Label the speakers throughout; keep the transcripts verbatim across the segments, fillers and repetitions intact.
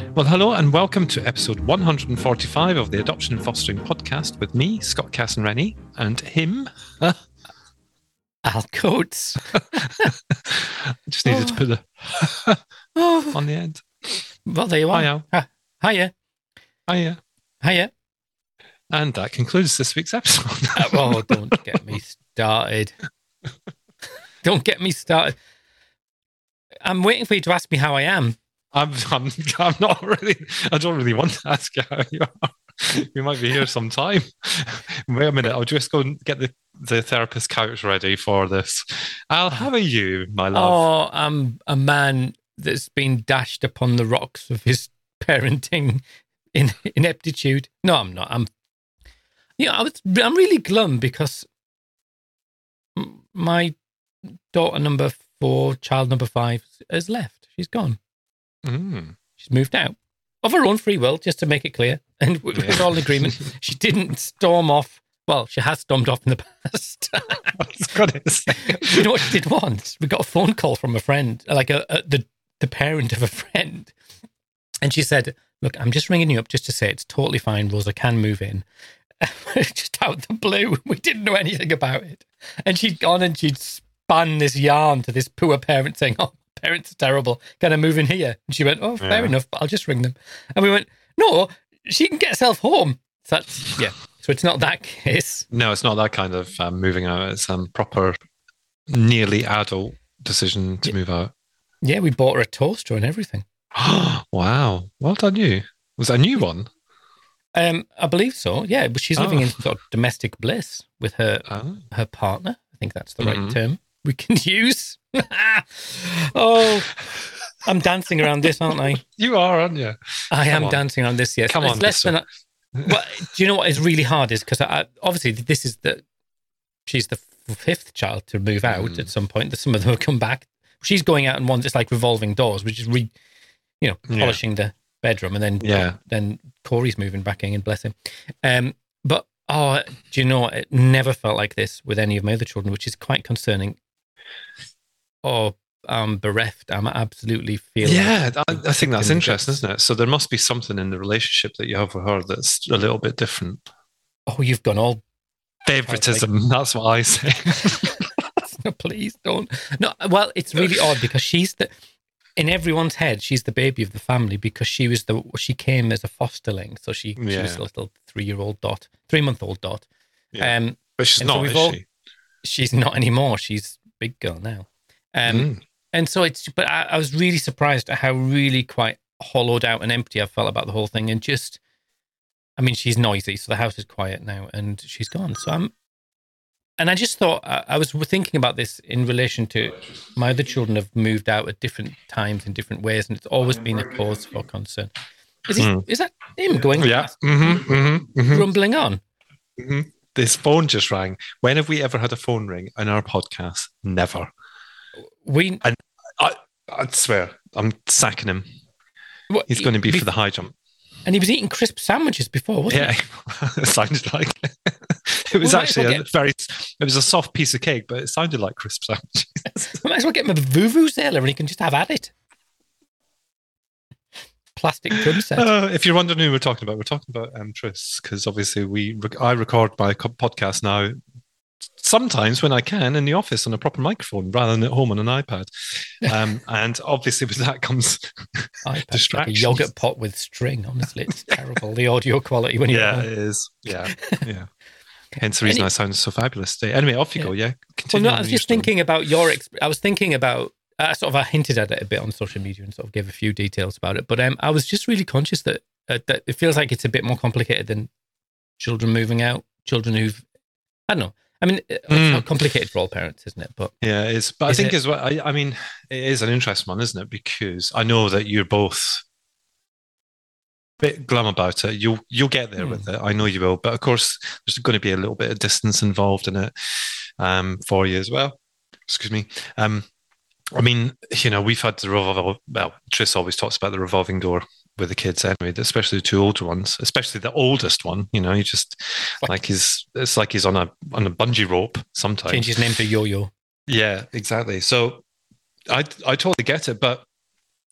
Speaker 1: Well, hello and welcome to episode one hundred forty-five of the Adoption and Fostering Podcast with me, Scott Casson-Rennie, and him,
Speaker 2: Al Coates.
Speaker 1: I just needed oh. to put the
Speaker 2: oh.
Speaker 1: on the end.
Speaker 2: Well, there you are.
Speaker 1: Hi, Al.
Speaker 2: Hi, hiya.
Speaker 1: Hiya.
Speaker 2: Hiya.
Speaker 1: And that concludes this week's episode.
Speaker 2: Oh, don't get me started. Don't get me started. I'm waiting for you to ask me how I am.
Speaker 1: I'm, I'm, I'm not really, I don't really want to ask you how you are. We might be here sometime. Wait a minute, I'll just go and get the, the therapist couch ready for this. Al, how are you, my love?
Speaker 2: Oh, I'm a man that's been dashed upon the rocks of his parenting in ineptitude. No, I'm not. I'm, you know, I was, I'm really glum because my daughter number four, child number five, has left. She's gone.
Speaker 1: Mm.
Speaker 2: She's moved out of her own free will, just to make it clear. And we're yeah. all in agreement. She didn't storm off. Well, she has stormed off in the past.
Speaker 1: I was going to say.
Speaker 2: You know what she did once? We got a phone call from a friend, like a, a, the, the parent of a friend. And she said, look, I'm just ringing you up just to say it's totally fine. Rosa can move in. Just out of the blue. We didn't know anything about it. And she'd gone and she'd spun this yarn to this poor parent saying, oh, parents are terrible. Can I move in here? And she went, oh, fair
Speaker 1: yeah.
Speaker 2: enough, but I'll just ring them. And we went, no, she can get herself home. So that's, yeah. So it's not that case.
Speaker 1: No, it's not that kind of um, moving out. It's a um, proper, nearly adult decision to
Speaker 2: yeah.
Speaker 1: move out.
Speaker 2: Yeah, we bought her a toaster and everything.
Speaker 1: Wow. Well done, you. Was that a new one?
Speaker 2: Um, I believe so. Yeah, but she's living
Speaker 1: oh.
Speaker 2: in sort of domestic bliss with her
Speaker 1: oh.
Speaker 2: her partner. I think that's the
Speaker 1: mm-hmm.
Speaker 2: right term we can use. Oh, I'm dancing around this, aren't I?
Speaker 1: You are, aren't you?
Speaker 2: I
Speaker 1: Come
Speaker 2: am
Speaker 1: on.
Speaker 2: dancing around this, yes.
Speaker 1: Come
Speaker 2: it's
Speaker 1: on.
Speaker 2: less than a, well, do you know what is really hard is because I, obviously this is the, she's the fifth child to move out mm. at some point. Some of them will come back. She's going out and one just like revolving doors, which is re, you know, polishing yeah. the bedroom, and then
Speaker 1: yeah.
Speaker 2: then Corey's moving back in, bless him. Um, but oh, do you know what? It never felt like this with any of my other children, which is quite concerning. Oh, I'm bereft. I'm absolutely feeling.
Speaker 1: Yeah, I, I think that's interesting, isn't it? So there must be something in the relationship that you have with her that's a little bit different.
Speaker 2: Oh, you've gone all
Speaker 1: favoritism. Like, that's what I say.
Speaker 2: No, please don't. No, well, it's really odd because she's the. In everyone's head, she's the baby of the family because she was the she came as a fosterling, so she,
Speaker 1: yeah.
Speaker 2: she was a little three-year-old dot, three-month-old dot.
Speaker 1: Yeah. Um, but she's not,
Speaker 2: so
Speaker 1: is
Speaker 2: all,
Speaker 1: she?
Speaker 2: She's not anymore. She's a big girl now. Um, mm. And so it's, but I, I was really surprised at how really quite hollowed out and empty I felt about the whole thing. And just, I mean, she's noisy, so the house is quiet now, and she's gone. So I'm, and I just thought, I, I was thinking about this in relation to my other children have moved out at different times in different ways, and it's always been a cause for concern. Is, he, mm. is that him going
Speaker 1: yeah. mm-hmm, mm-hmm, mm-hmm.
Speaker 2: rumbling on?
Speaker 1: Mm-hmm. This phone just rang. When have we ever had a phone ring in our podcast? Never.
Speaker 2: We,
Speaker 1: and I, I swear, I'm sacking him.
Speaker 2: What,
Speaker 1: He's going to be
Speaker 2: he,
Speaker 1: for the high jump.
Speaker 2: And he was eating crisp sandwiches before, wasn't
Speaker 1: yeah,
Speaker 2: he?
Speaker 1: Yeah, it sounded like it. It was actually a get... very, it was a soft piece of cake, but it sounded like crisp sandwiches.
Speaker 2: We might as well get him a vuvuzela and he can just have at it. Plastic drum set.
Speaker 1: Uh, if you're wondering who we're talking about, we're talking about um, Tris, because obviously we, I record my podcast now sometimes when I can in the office on a proper microphone rather than at home on an iPad. Um, and obviously with that comes distractions.
Speaker 2: Like a yogurt pot with string. Honestly, it's terrible. The audio quality when you're
Speaker 1: yeah, it is. Yeah, yeah. Hence the reason Any, I sound so fabulous today. Anyway, off you
Speaker 2: yeah.
Speaker 1: go. Yeah.
Speaker 2: Continue well, no, I was just story. thinking about your. Exp- I was thinking about. Uh, sort of, I hinted at it a bit on social media and sort of gave a few details about it. But um, I was just really conscious that uh, that it feels like it's a bit more complicated than children moving out. Children who've, I don't know. I mean, it's mm. not complicated for all parents, isn't it? But
Speaker 1: yeah, it is. But
Speaker 2: is
Speaker 1: I think
Speaker 2: it,
Speaker 1: as well, I, I mean, it is an interesting one, isn't it? Because I know that you're both a bit glum about it. You'll, you'll get there mm. with it. I know you will. But of course, there's going to be a little bit of distance involved in it um, for you as well. Excuse me. Um, I mean, you know, we've had the revolving, well, Tris always talks about the revolving door with the kids anyway, especially the two older ones, especially the oldest one, you know, he just like, like he's, it's like he's on a, on a bungee rope sometimes.
Speaker 2: Change his name to Yo-Yo.
Speaker 1: Yeah, exactly. So I, I totally get it, but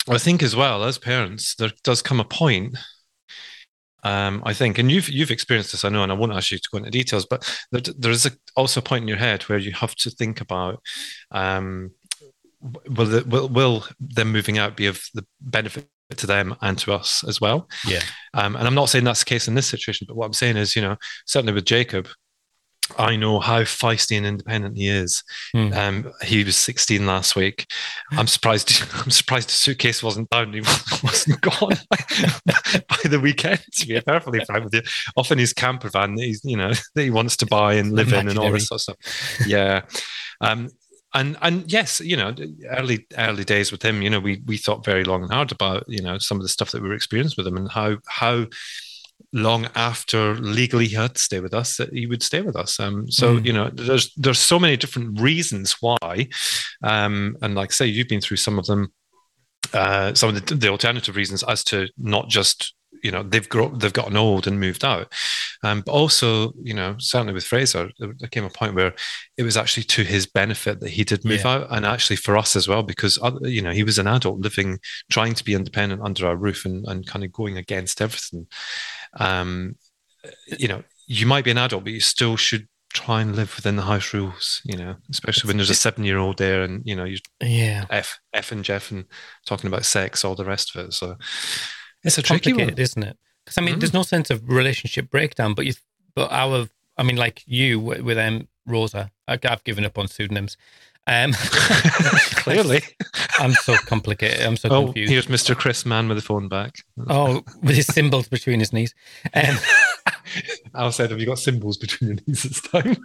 Speaker 1: I think as well as parents, there does come a point. Um, I think, and you've you've experienced this, I know, and I won't ask you to go into details, but there, there is a, also a point in your head where you have to think about, um, will, the, will will them moving out be of the benefit to them and to us as well?
Speaker 2: Yeah.
Speaker 1: Um, and I'm not saying that's the case in this situation, but what I'm saying is, you know, certainly with Jacob, I know how feisty and independent he is. Mm. Um, he was sixteen last week. I'm surprised. I'm surprised the suitcase wasn't down. He wasn't gone by, by the weekend. To be perfectly frank with you, off in his camper van that he's, you know, that he wants to buy and live in and all this sort of stuff. Yeah. Um, and and yes, you know, early early days with him, you know, we we thought very long and hard about, you know, some of the stuff that we were experiencing with him and how how. long after legally he had to stay with us that he would stay with us. Um, so, mm. you know, there's there's so many different reasons why. Um, and like I say, you've been through some of them, uh, some of the, the alternative reasons as to not just, you know, they've grown, they've gotten old and moved out. Um, but also, you know, certainly with Fraser, there came a point where it was actually to his benefit that he did move yeah. out, and actually for us as well, because, you know, he was an adult living, trying to be independent under our roof and, and kind of going against everything. Um, you know, you might be an adult, but you still should try and live within the house rules, you know, especially when there's a seven-year-old there and, you know, you
Speaker 2: yeah,
Speaker 1: F, F and Jeff and talking about sex, all the rest of it. So
Speaker 2: it's, it's a tricky one, isn't it? Because I mean, mm. there's no sense of relationship breakdown, but you, but our, I mean, like you with um, Rosa, I've given up on pseudonyms. Um,
Speaker 1: Clearly,
Speaker 2: I'm so complicated. I'm so
Speaker 1: oh,
Speaker 2: confused.
Speaker 1: Here's Mister Chris Mann with the phone back.
Speaker 2: Oh, with his symbols between his knees. Um,
Speaker 1: Al said, "Have you got symbols between your knees this time?"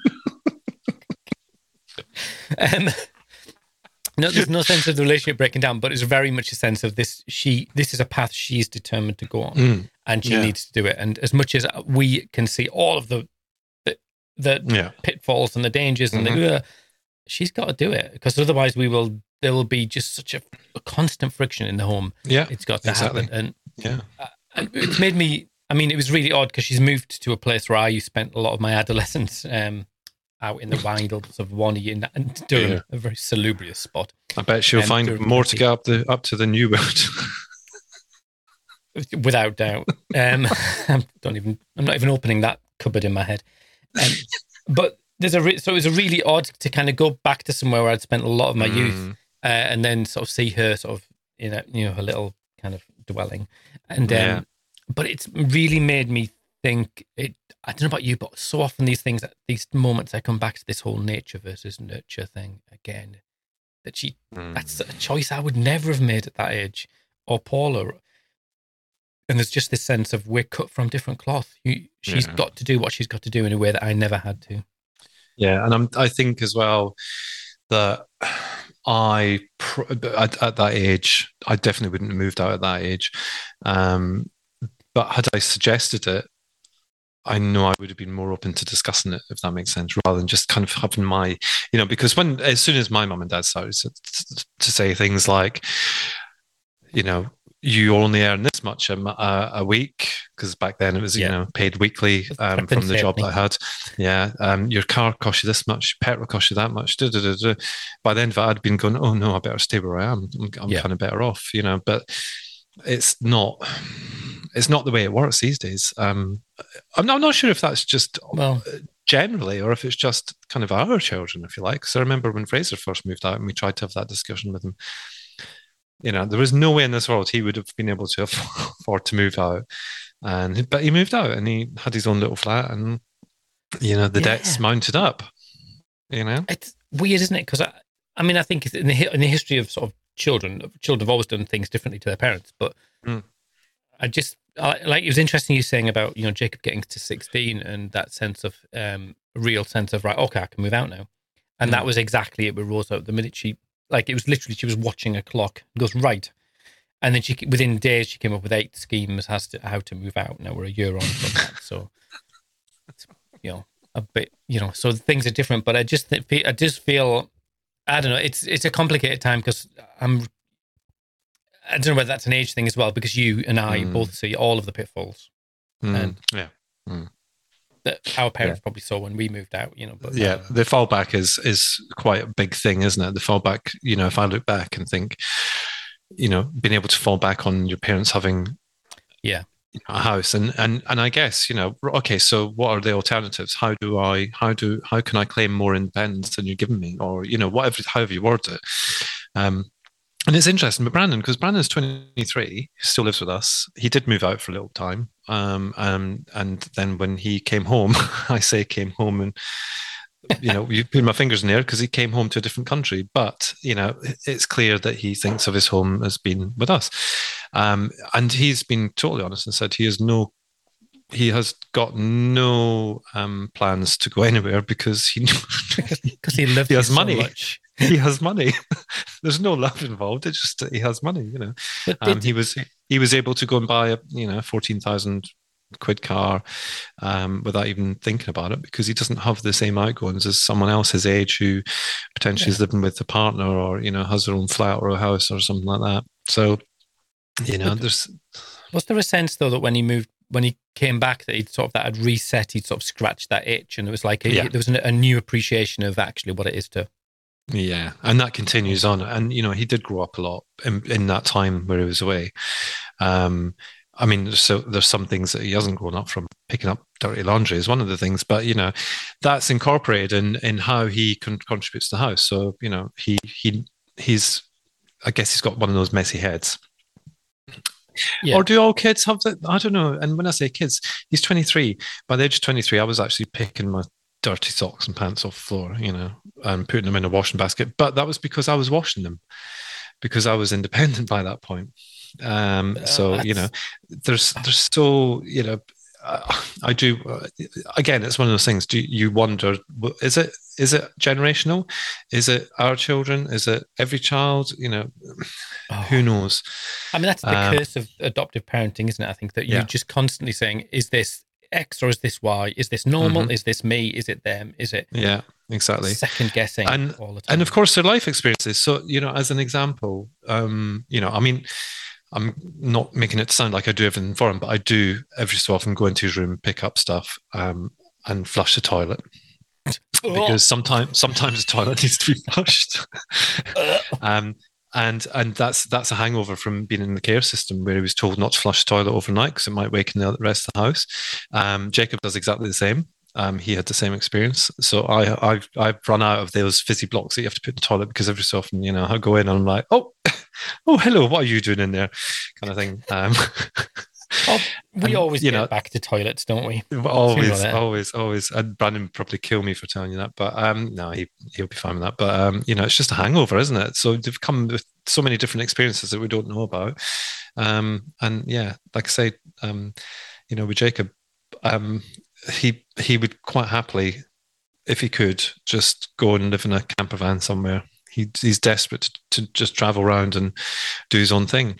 Speaker 2: um, no, there's no sense of the relationship breaking down, but it's very much a sense of this. She, this is a path she's determined to go on, mm. and she yeah. needs to do it. And as much as we can see all of the the, the yeah. pitfalls and the dangers and mm-hmm. the. Uh, she's got to do it, because otherwise we will there will be just such a, a constant friction in the home.
Speaker 1: Yeah,
Speaker 2: it's got to
Speaker 1: exactly.
Speaker 2: happen. And
Speaker 1: yeah,
Speaker 2: uh, and it's made me. I mean, it was really odd because she's moved to a place where I spent a lot of my adolescence, um, out in the wilds of Wanney in, in Durham, yeah. a very salubrious spot.
Speaker 1: I bet she'll um, find Durham more to get up the up to the new world.
Speaker 2: Without doubt. Um, I don't even. I'm not even opening that cupboard in my head. Um, but. There's a re- so it was a really odd to kind of go back to somewhere where I'd spent a lot of my mm. youth, uh, and then sort of see her sort of in a, you know, her little kind of dwelling, and yeah. um, but it's really made me think. It I don't know about you, but so often these things, these moments, I come back to this whole nature versus nurture thing again. That she mm. that's a choice I would never have made at that age, or Paula. And there's just this sense of we're cut from different cloth. You, she's yeah. got to do what she's got to do in a way that I never had to.
Speaker 1: Yeah, and I'm, I think as well that I, at, at that age, I definitely wouldn't have moved out at that age. Um, but had I suggested it, I know I would have been more open to discussing it, if that makes sense, rather than just kind of having my, you know, because when, as soon as my mum and dad started to, to say things like, you know, you only earn this much a, a, a week, because back then it was, yeah. you know, paid weekly um, from the job that I had. Yeah. Um, your car cost you this much, petrol cost you that much. Da, da, da, da. By then, I'd been going, oh no, I better stay where I am. I'm, I'm yeah. kind of better off, you know, but it's not, it's not the way it works these days. Um, I'm not, I'm not sure if that's just well, generally, or if it's just kind of our children, if you like. Because I remember when Fraser first moved out and we tried to have that discussion with him. You know, there was no way in this world he would have been able to afford to move out, and but he moved out and he had his own little flat, and you know the yeah. debts mounted up. You know,
Speaker 2: it's weird, isn't it? Because I, I mean, I think in the in the history of sort of children, children have always done things differently to their parents. But mm. I just I, like it was interesting you saying about, you know, Jacob getting to sixteen and that sense of um, real sense of, right, okay, I can move out now, and mm. that was exactly it with Rosa. The minute she. Like, it was literally, she was watching a clock, goes, right. And then she, within days, she came up with eight schemes as to how to move out. Now we're a year on from that. So, it's, you know, a bit, you know, so things are different. But I just, I just feel, I don't know, it's it's a complicated time because I'm, I don't know whether that's an age thing as well, because you and I mm. both see all of the pitfalls.
Speaker 1: Mm.
Speaker 2: And
Speaker 1: yeah. Mm.
Speaker 2: that our parents yeah. probably saw when we moved out, you know. But
Speaker 1: yeah, uh, the fallback is is quite a big thing, isn't it? The fallback, you know, if I look back and think, you know, being able to fall back on your parents having
Speaker 2: yeah
Speaker 1: a house, and and and I guess, you know, okay, so what are the alternatives? How do I how do how can I claim more independence than you're giving me, or you know, whatever, however you word it. Um, and it's interesting, but Brandon, because Brandon's twenty-three, still lives with us. He did move out for a little time, um, um, and then when he came home, I say came home, and you know, you put my fingers in the air because he came home to a different country. But you know, it's clear that he thinks of his home as being with us, um, and he's been totally honest and said he has no, he has got no um, plans to go anywhere because he
Speaker 2: because he loves
Speaker 1: he has
Speaker 2: you
Speaker 1: money.
Speaker 2: So much.
Speaker 1: He has money. There's no love involved. It's just that he has money. You know, um, he was he was able to go and buy a you know fourteen thousand quid car um, without even thinking about it, because he doesn't have the same outgoings as someone else his age who potentially yeah. is living with a partner, or you know has their own flat or a house or something like that. So you know, but there's
Speaker 2: was there a sense though that when he moved, when he came back, that he'd sort of that had reset, he'd sort of scratched that itch, and it was like a, yeah. there was a new appreciation of actually what it is to.
Speaker 1: Yeah, and that continues on. And you know, he did grow up a lot in, in that time where he was away. Um, I mean, so there's some things that he hasn't grown up from. Picking up dirty laundry is one of the things, but you know, that's incorporated in in how he con- contributes to the house. So you know, he he he's, I guess he's got one of those messy heads. Yeah. Or do all kids have that? I don't know. And when I say kids, he's twenty-three. By the age of twenty-three, I was actually picking my dirty socks and pants off the floor, you know, and putting them in a washing basket. But that was because I was washing them, because I was independent by that point. Um, so, uh, you know, there's, there's so, you know, uh, I do, uh, again, it's one of those things. Do you wonder, is it, is it generational? Is it our children? Is it every child? You know, oh. who knows?
Speaker 2: I mean, that's the um, curse of adoptive parenting, isn't it? I think that you're yeah. just constantly saying, is this X or is this Y? Is this normal? Mm-hmm. Is this me? Is it them? Is it?
Speaker 1: Yeah, exactly.
Speaker 2: Second guessing
Speaker 1: and,
Speaker 2: all the time.
Speaker 1: And of course, their life experiences. So, you know, as an example, um, you know, I mean, I'm not making it sound like I do everything for him, but I do every so often go into his room, pick up stuff, um, and flush the toilet. Because sometimes, sometimes the toilet needs to be flushed. um, And and that's that's a hangover from being in the care system where he was told not to flush the toilet overnight because it might waken the rest of the house. Um, Jacob does exactly the same. Um, he had the same experience. So I I've I've run out of those fizzy blocks that you have to put in the toilet, because every so often, you know, I go in and I'm like, oh, oh, hello, what are you doing in there, kind of thing. Um,
Speaker 2: oh, we
Speaker 1: and,
Speaker 2: always
Speaker 1: you
Speaker 2: get
Speaker 1: know,
Speaker 2: back to toilets, don't we?
Speaker 1: Always, always, always. And Brandon would probably kill me for telling you that, but um, no, he he'll be fine with that. But um, you know, it's just a hangover, isn't it? So they've come with so many different experiences that we don't know about. Um, and yeah, like I say, um, you know, with Jacob, um, he he would quite happily, if he could, just go and live in a camper van somewhere. He he's desperate to, to just travel around and do his own thing.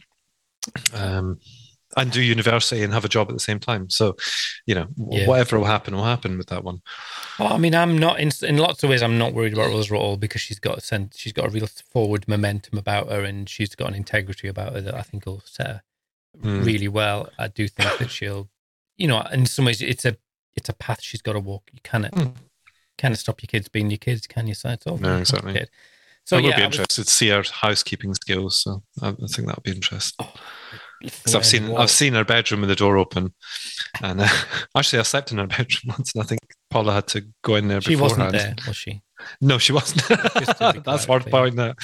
Speaker 1: Um. And do university and have a job at the same time. So, you know, yeah. whatever will happen will happen with that one.
Speaker 2: Well, I mean, I'm not in, in lots of ways. I'm not worried about Rosa at all, because she's got a sense, she's got a real forward momentum about her, and she's got an integrity about her that I think will set her mm. really well. I do think that she'll, you know, in some ways, it's a it's a path she's got to walk. You cannot mm. cannot stop your kids being your kids, can you? So it's all
Speaker 1: no, exactly. So I would yeah, be interested was, to see her housekeeping skills. So I, I think that would be interesting. Oh, Because I've seen I've seen her bedroom with the door open, and uh, actually I slept in her bedroom once, and I think Paula had to go in there.
Speaker 2: She
Speaker 1: beforehand.
Speaker 2: wasn't there, was she?
Speaker 1: No, she wasn't. That's hard to point out.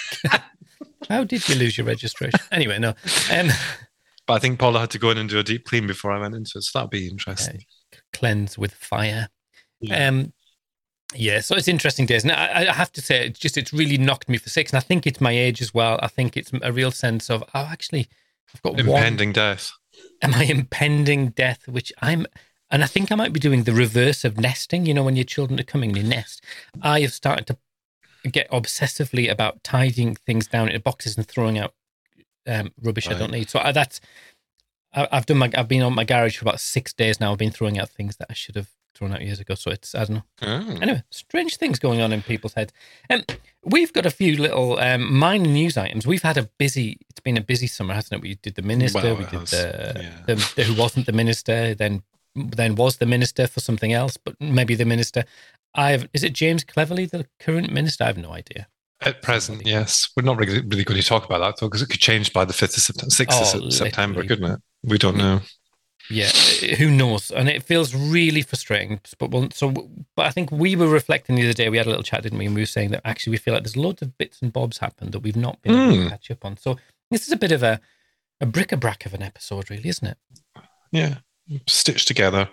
Speaker 2: How did you lose your registration? Anyway, no. Um,
Speaker 1: but I think Paula had to go in and do a deep clean before I went into it, so that'd be interesting.
Speaker 2: Uh, cleanse with fire.
Speaker 1: Yeah.
Speaker 2: Um, yeah, so it's interesting days. And I, I have to say, it's just it's really knocked me for six, and I think it's my age as well. I think it's a real sense of, oh, actually. I've got
Speaker 1: impending
Speaker 2: one.
Speaker 1: death.
Speaker 2: Am I impending death? Which I'm, and I think I might be doing the reverse of nesting. You know, when your children are coming, they nest. I have started to get obsessively about tidying things down into boxes and throwing out um, rubbish right. I don't need. So I, that's, I, I've done my, I've been on my garage for about six days now. I've been throwing out things that I should have thrown out years ago. So it's, I don't know.
Speaker 1: Oh.
Speaker 2: Anyway, strange things going on in people's heads. Um, we've got a few little um, minor news items. We've had a busy, it's been a busy summer, hasn't it? We did the minister,
Speaker 1: well,
Speaker 2: we did
Speaker 1: has,
Speaker 2: the,
Speaker 1: yeah.
Speaker 2: the, the, who wasn't the minister, then then was the minister for something else, but maybe the minister. I've, is it James Cleverly, the current minister? I have no idea.
Speaker 1: At present, somebody. Yes. We're not really, really going to talk about that, though, because it could change by the fifth of September, sixth oh, of September, couldn't it? We don't know.
Speaker 2: Yeah, who knows? And it feels really frustrating. But we'll, so, but I think we were reflecting the other day. We had a little chat, didn't we? And we were saying that actually we feel like there's loads of bits and bobs happened that we've not been mm. able to catch up on. So this is a bit of a, a bric-a-brac of an episode, really, isn't it?
Speaker 1: Yeah, stitched together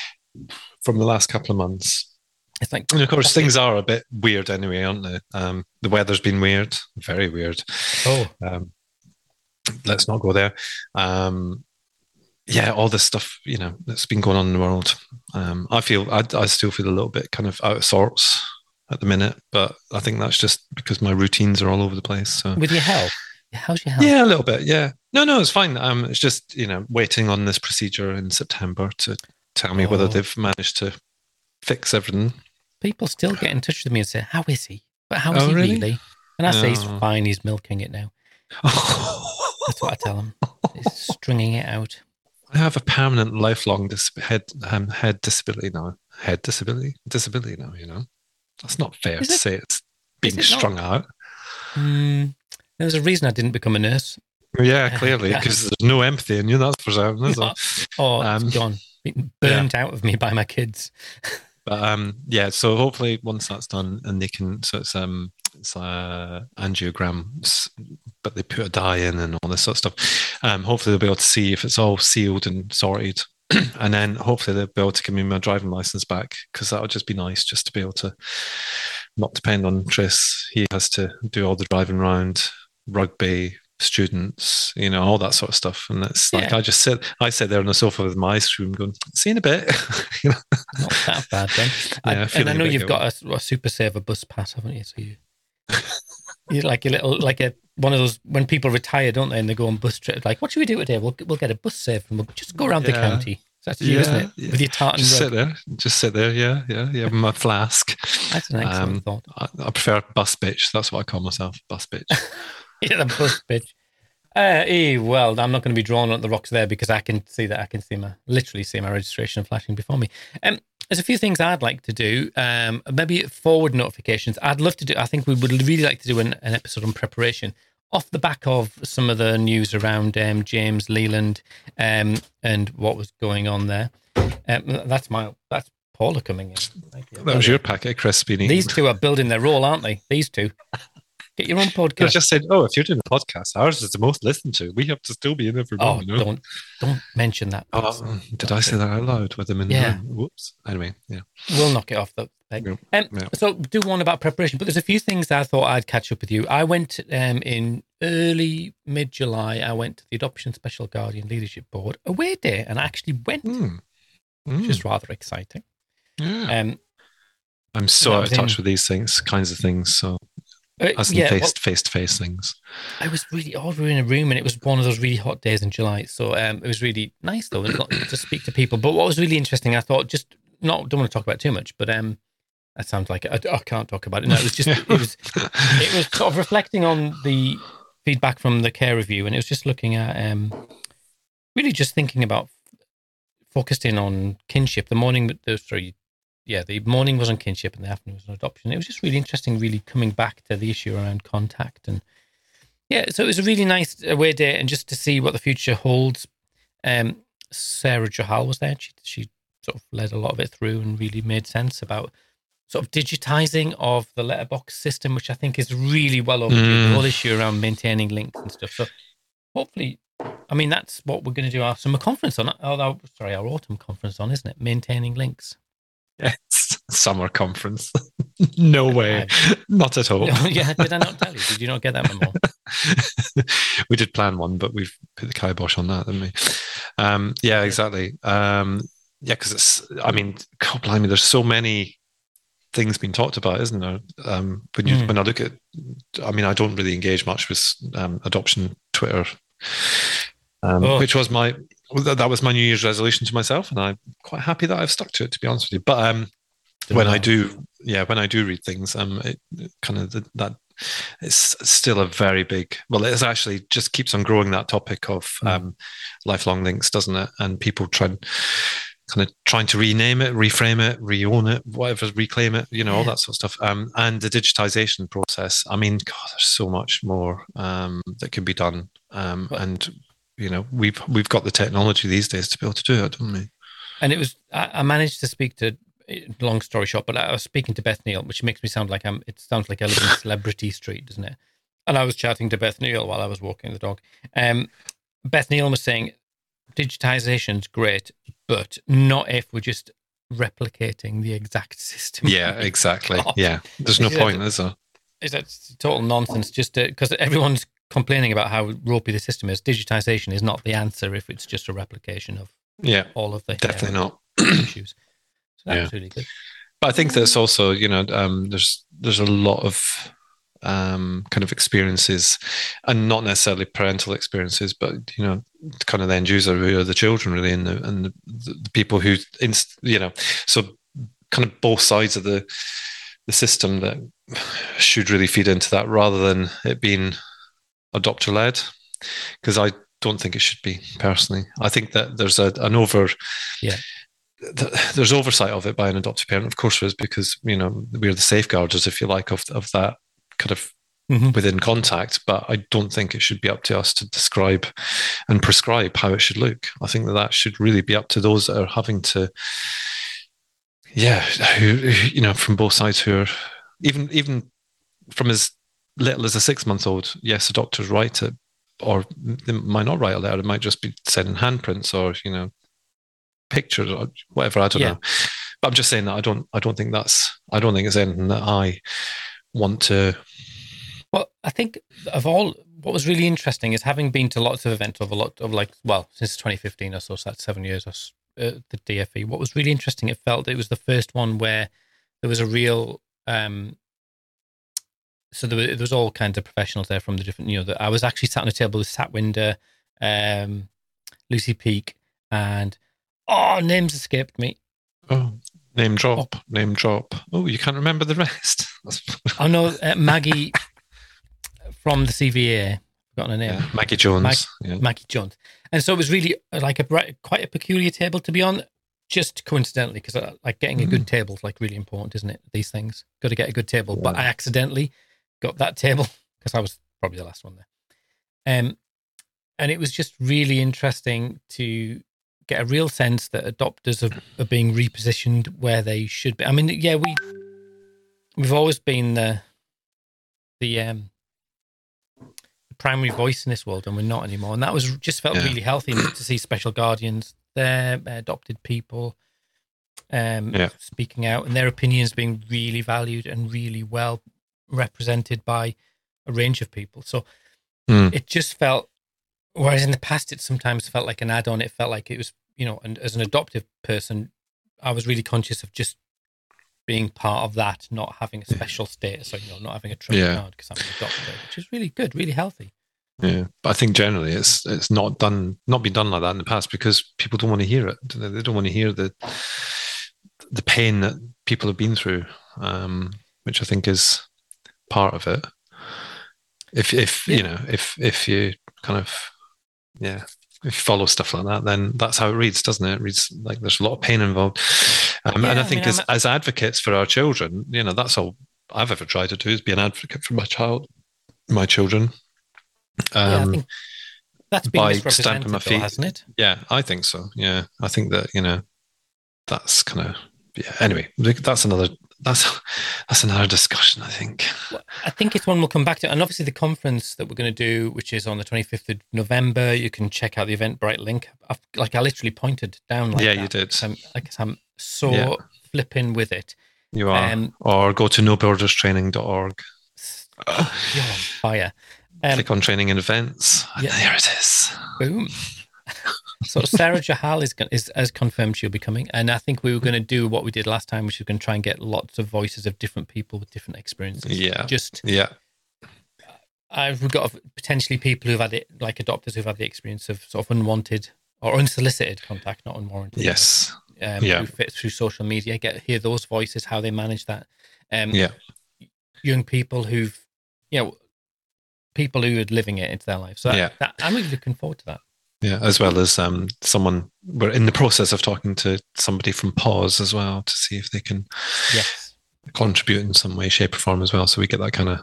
Speaker 1: from the last couple of months.
Speaker 2: It's like,
Speaker 1: and of course, things are a bit weird anyway, aren't they? Um, the weather's been weird, very weird.
Speaker 2: Oh,
Speaker 1: um, let's not go there. Um, yeah, all this stuff, you know, that's been going on in the world. Um, I feel, I, I still feel a little bit kind of out of sorts at the minute, but I think that's just because my routines are all over the place. So
Speaker 2: with your health, how's your health?
Speaker 1: Yeah, a little bit. Yeah, no, no, it's fine. Um, it's just, you know, waiting on this procedure in September to tell me oh. whether they've managed to fix everything.
Speaker 2: People still get in touch with me and say, "How is he? But how is oh, he really?" really? And I say, oh. "He's fine. He's milking it now." That's what I tell him. He's stringing it out.
Speaker 1: I have a permanent, lifelong dis- head um, head disability now. Head disability, disability now. You know, that's not fair is to it, say it's being it strung not? out.
Speaker 2: Mm, there was a reason I didn't become a nurse.
Speaker 1: Yeah, clearly, because there's no empathy in you. That's for certain. Is
Speaker 2: no. Oh, um, it's gone, being burned yeah. out of me by my kids.
Speaker 1: But um, yeah, so hopefully once that's done, and they can, so it's um, it's uh, angiogram, but they put a dye in and all this sort of stuff. Um, hopefully they'll be able to see if it's all sealed and sorted, and then hopefully they'll be able to give me my driving license back, because that would just be nice, just to be able to not depend on Tris. He has to do all the driving around, rugby, students, you know, all that sort of stuff. And it's like yeah. I just sit, I sit there on the sofa with my ice cream, going, "See you in a bit." You know?
Speaker 2: Not that bad then. Yeah, I, and I know you've got a, a Super Saver bus pass, haven't you? So you, you're like a little, like a one of those when people retire, don't they? And they go on bus trip. Like, what should we do today? We'll we'll get a bus saver and we'll just go around yeah. the county. That's you, yeah, isn't it? Yeah. With your tartan.
Speaker 1: Just rug. sit there. Just sit there. Yeah, yeah, yeah. My flask.
Speaker 2: That's an excellent um, thought.
Speaker 1: I, I prefer bus bitch. That's what I call myself, bus bitch.
Speaker 2: Yeah, the bus bitch. Uh, eh, well, I'm not going to be drawn on the rocks there, because I can see that. I can see my, literally see my registration flashing before me. Um, there's a few things I'd like to do. Um, maybe forward notifications. I'd love to do, I think we would really like to do an, an episode on preparation off the back of some of the news around um, James Leland um, and what was going on there. Um, that's my, that's Paula coming in. Thank you.
Speaker 1: That was your packet, Chris Beanie.
Speaker 2: These two are building their role, aren't they? These two. Get your own podcast.
Speaker 1: I just said, oh, if you're doing a podcast, ours is the most listened to. We have to still be in every room.
Speaker 2: Oh,
Speaker 1: you know?
Speaker 2: don't don't mention that.
Speaker 1: Oh, did I say that out loud with them in
Speaker 2: yeah.
Speaker 1: the room? Whoops. Anyway, yeah.
Speaker 2: We'll knock it off the peg. Yeah. Um, yeah. So do one about preparation, but there's a few things I thought I'd catch up with you. I went um, in early, mid-July, I went to the Adoption Special Guardian Leadership Board away day, and I actually went, mm. Mm. which is rather exciting.
Speaker 1: Yeah. Um, I'm so out of touch in, with these things, kinds of things, so... Uh, As in yeah, face, well, face-to-face things.
Speaker 2: I was really odd. We were in a room, and it was one of those really hot days in July. So um, it was really nice, though, to speak to people. But what was really interesting, I thought, just not don't want to talk about it too much, but um, that sounds like I, I can't talk about it. No, it was just it was it was sort of reflecting on the feedback from the care review, and it was just looking at um, really just thinking about focused in on kinship. The morning, the sorry. Yeah, the morning was on kinship and the afternoon was on adoption. It was just really interesting, really coming back to the issue around contact. And yeah, so it was a really nice away day, and just to see what the future holds. Um, Sarah Johal was there. She, she sort of led a lot of it through and really made sense about sort of digitizing of the letterbox system, which I think is really well overdue. Mm. The whole issue around maintaining links and stuff. So hopefully, I mean, that's what we're going to do our summer conference on. Oh, sorry, our autumn conference on, isn't it? Maintaining links.
Speaker 1: Yes, summer conference. No way. Not at all.
Speaker 2: Yeah, did I not tell you? Did you not get that memo?
Speaker 1: We did plan one, but we've put the kibosh on that, didn't we? Um, yeah, exactly. Um, yeah, because it's, I mean, God blimey, there's so many things being talked about, isn't there? Um, when you mm. when I look at, I mean, I don't really engage much with um, adoption Twitter, um, oh. which was my, that was my New Year's resolution to myself, and I'm quite happy that I've stuck to it, to be honest with you. But um, when know. I do, yeah, when I do read things, um, it, it kind of the, that it's still a very big. Well, it's actually just keeps on growing, that topic of mm. um, lifelong links, doesn't it? And people try kind of trying to rename it, reframe it, re-own it, whatever, reclaim it, you know, all that sort of stuff. Um, and the digitization process. I mean, God, there's so much more um, that can be done. Um, and you know, we've we've got the technology these days to be able to do it, don't we?
Speaker 2: And it was I, I managed to speak to. Long story short, but I was speaking to Beth Neal, which makes me sound like I'm. It sounds like I live in Celebrity Street, doesn't it? And I was chatting to Beth Neal while I was walking the dog. Um, Beth Neal was saying, digitization's great, but not if we're just replicating the exact system.
Speaker 1: Yeah, exactly. Yeah, there's no point, is there?
Speaker 2: It's total nonsense. Just because everyone's complaining about how ropey the system is. Digitization is not the answer if it's just a replication of
Speaker 1: yeah,
Speaker 2: all of the
Speaker 1: definitely
Speaker 2: uh,
Speaker 1: not
Speaker 2: issues. So that
Speaker 1: yeah.
Speaker 2: was really good.
Speaker 1: But I think that's also, you know, um, there's there's a lot of um, kind of experiences, and not necessarily parental experiences, but you know, kind of the end user who are the children really, and the and the, the people who, inst- you know, so kind of both sides of the the system that should really feed into that, rather than it being adopter led, because I don't think it should be personally. I think that there's a, an over
Speaker 2: yeah.
Speaker 1: There's oversight of it by an adoptive parent, of course there is, because you know we're the safeguarders, if you like, of of that kind of mm-hmm. within contact. But I don't think it should be up to us to describe and prescribe how it should look. I think that that should really be up to those that are having to, yeah, who, you know, from both sides, who are even even from as little as a six month old. Yes, the doctors write it, or they might not write a letter. It might just be sending handprints, or you know, pictures or whatever. I don't yeah. know. But I'm just saying that I don't. I don't think that's. I don't think it's anything that I want to.
Speaker 2: Well, I think of all, what was really interesting is having been to lots of events of a lot of like, well, since twenty fifteen or so, so that's seven years, or uh, the D F E. What was really interesting, it felt it was the first one where there was a real. Um, so there was, there was all kinds of professionals there from the different. You know, that I was actually sat on a table with Satwinder, um, Lucy Peake, and oh, names escaped me.
Speaker 1: Oh, name drop, oh. name drop. Oh, you can't remember the rest.
Speaker 2: Oh no, uh, Maggie from the C V A. Forgotten her name.
Speaker 1: Yeah, Maggie Jones. Mag-
Speaker 2: yeah. Maggie Jones. And so it was really like a quite a peculiar table to be on, just coincidentally, because uh, like getting a good mm. table is like really important, isn't it? These things, got to get a good table. Yeah. But I accidentally got that table because I was probably the last one there. Um, and it was just really interesting to get a real sense that adopters are, are being repositioned where they should be. I mean, yeah, we we've always been the the um, primary voice in this world, and we're not anymore. And that was just felt yeah. really healthy to see special guardians there, adopted people um,
Speaker 1: yeah.
Speaker 2: speaking out, and their opinions being really valued and really well represented by a range of people. So
Speaker 1: mm.
Speaker 2: it just felt, whereas in the past it sometimes felt like an add-on, it felt like it was, you know, and as an adoptive person, I was really conscious of just being part of that, not having a special status, or, you know, not having a trump
Speaker 1: yeah.
Speaker 2: card because I'm an adopted, which is really good, really healthy.
Speaker 1: Yeah, but I think generally it's it's not done, not been done like that in the past, because people don't want to hear it. They don't want to hear the the pain that people have been through, um, which I think is part of it. If if yeah. you know, if if you kind of yeah, if you follow stuff like that, then that's how it reads, doesn't it? It reads like there's a lot of pain involved. Um,
Speaker 2: yeah,
Speaker 1: and I think
Speaker 2: I mean,
Speaker 1: as as advocates for our children, you know, that's all I've ever tried to do, is be an advocate for my child, my children. Um,
Speaker 2: yeah, I think that's been
Speaker 1: by
Speaker 2: misrepresented,
Speaker 1: stamping my feet,
Speaker 2: though, hasn't it?
Speaker 1: Yeah, I think so. Yeah, I think that, you know, that's kind of yeah. Anyway, that's another that's that's another discussion, I think.
Speaker 2: Well, I think it's one we'll come back to, and obviously the conference that we're going to do, which is on the twenty-fifth of November. You can check out the Eventbrite link. I've, like I literally pointed down. Like
Speaker 1: yeah,
Speaker 2: that,
Speaker 1: you did.
Speaker 2: I'm, like I'm so
Speaker 1: yeah.
Speaker 2: flipping with it.
Speaker 1: You are, um, or go to no borders training dot org.
Speaker 2: Oh, you're on fire.
Speaker 1: Um, Click on training and events, and yeah. there it is.
Speaker 2: Boom. So Sarah Jahal is, is has confirmed she'll be coming, and I think we were going to do what we did last time, which was going to try and get lots of voices of different people with different experiences.
Speaker 1: Yeah,
Speaker 2: just
Speaker 1: yeah.
Speaker 2: I've we've got potentially people who've had it, like adopters who've had the experience of sort of unwanted or unsolicited contact, not unwarranted.
Speaker 1: Yes.
Speaker 2: Um,
Speaker 1: yeah.
Speaker 2: Who fit through social media, get hear those voices, how they manage that. Um,
Speaker 1: yeah.
Speaker 2: Young people who've, you know, people who are living it into their life. So that,
Speaker 1: yeah.
Speaker 2: that, I'm really looking forward to that.
Speaker 1: Yeah, as well as um, someone, we're in the process of talking to somebody from Pause as well to see if they can
Speaker 2: yes.
Speaker 1: contribute in some way, shape, or form as well. So we get that kind of,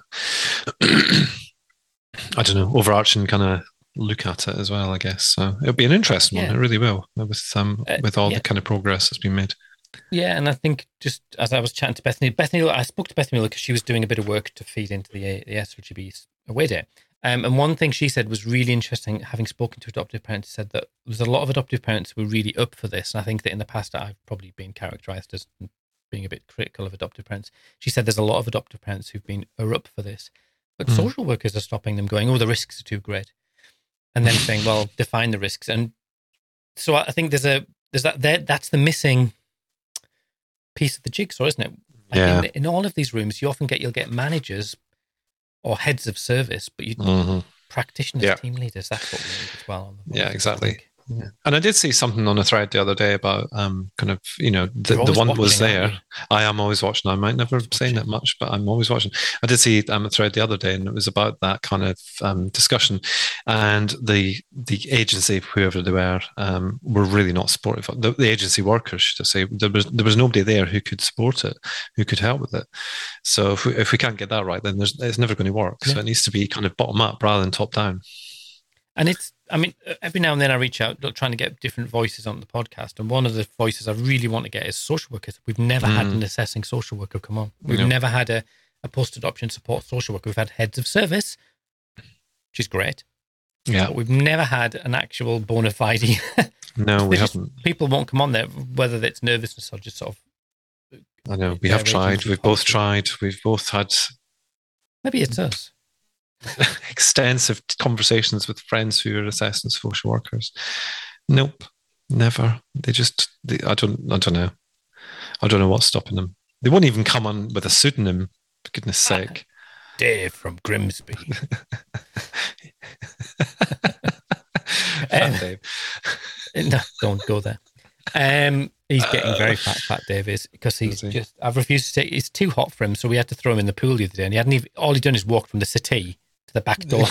Speaker 1: I don't know, overarching kind of look at it as well, I guess. So it'll be an interesting yeah. one. It really will, with um, uh, with all yeah. the kind of progress that's been made.
Speaker 2: Yeah, and I think just as I was chatting to Bethany, Bethany, I spoke to Bethany because she was doing a bit of work to feed into the, the S R G B away day. Um, and one thing she said was really interesting, having spoken to adoptive parents, said that there's a lot of adoptive parents who were really up for this. And I think that in the past, I've probably been characterized as being a bit critical of adoptive parents. She said there's a lot of adoptive parents who've been are up for this, but mm. social workers are stopping them, going, oh, the risks are too great. And then saying, well, define the risks. And so I think there's a, there's that, there, that's the missing piece of the jigsaw, isn't it? Like
Speaker 1: yeah.
Speaker 2: in, in all of these rooms, you often get, you'll get managers or heads of service, but you
Speaker 1: mm-hmm.
Speaker 2: practitioners,
Speaker 1: yeah.
Speaker 2: team leaders, that's what we need as well. On the
Speaker 1: yeah, exactly. Yeah. And I did see something on a thread the other day about um, kind of, you know, the, the one was there. I am always watching. I might never have seen it much, but I'm always watching. I did see um, a thread the other day, and it was about that kind of um, discussion. And the the agency, whoever they were, um, were really not supportive. The, the agency workers, should I say, there was there was nobody there who could support it, who could help with it. So if we, if we can't get that right, then there's, it's never going to work. Yeah. So it needs to be kind of bottom up rather than top down.
Speaker 2: And it's, I mean, every now and then I reach out trying to get different voices on the podcast. And one of the voices I really want to get is social workers. We've never mm. had an assessing social worker come on. We've no. never had a, a post-adoption support social worker. We've had heads of service, which is great.
Speaker 1: Yeah.
Speaker 2: But we've never had an actual bona fide.
Speaker 1: No, we
Speaker 2: just,
Speaker 1: haven't.
Speaker 2: People won't come on there, whether it's nervousness or just sort of.
Speaker 1: I know. We have tried. We've both tried. We've both had.
Speaker 2: Maybe it's us.
Speaker 1: Extensive conversations with friends who are assessing social workers. Nope, never. They just, they, I don't, I don't know. I don't know what's stopping them. They won't even come on with a pseudonym, for goodness sake.
Speaker 2: Dave from Grimsby. um, Dave. No, don't go there. Um, he's getting very fat, fat Dave is, because he's he? just, I've refused to take, it's too hot for him, so we had to throw him in the pool the other day, and he hadn't even, all he'd done is walk from the settee to the back door.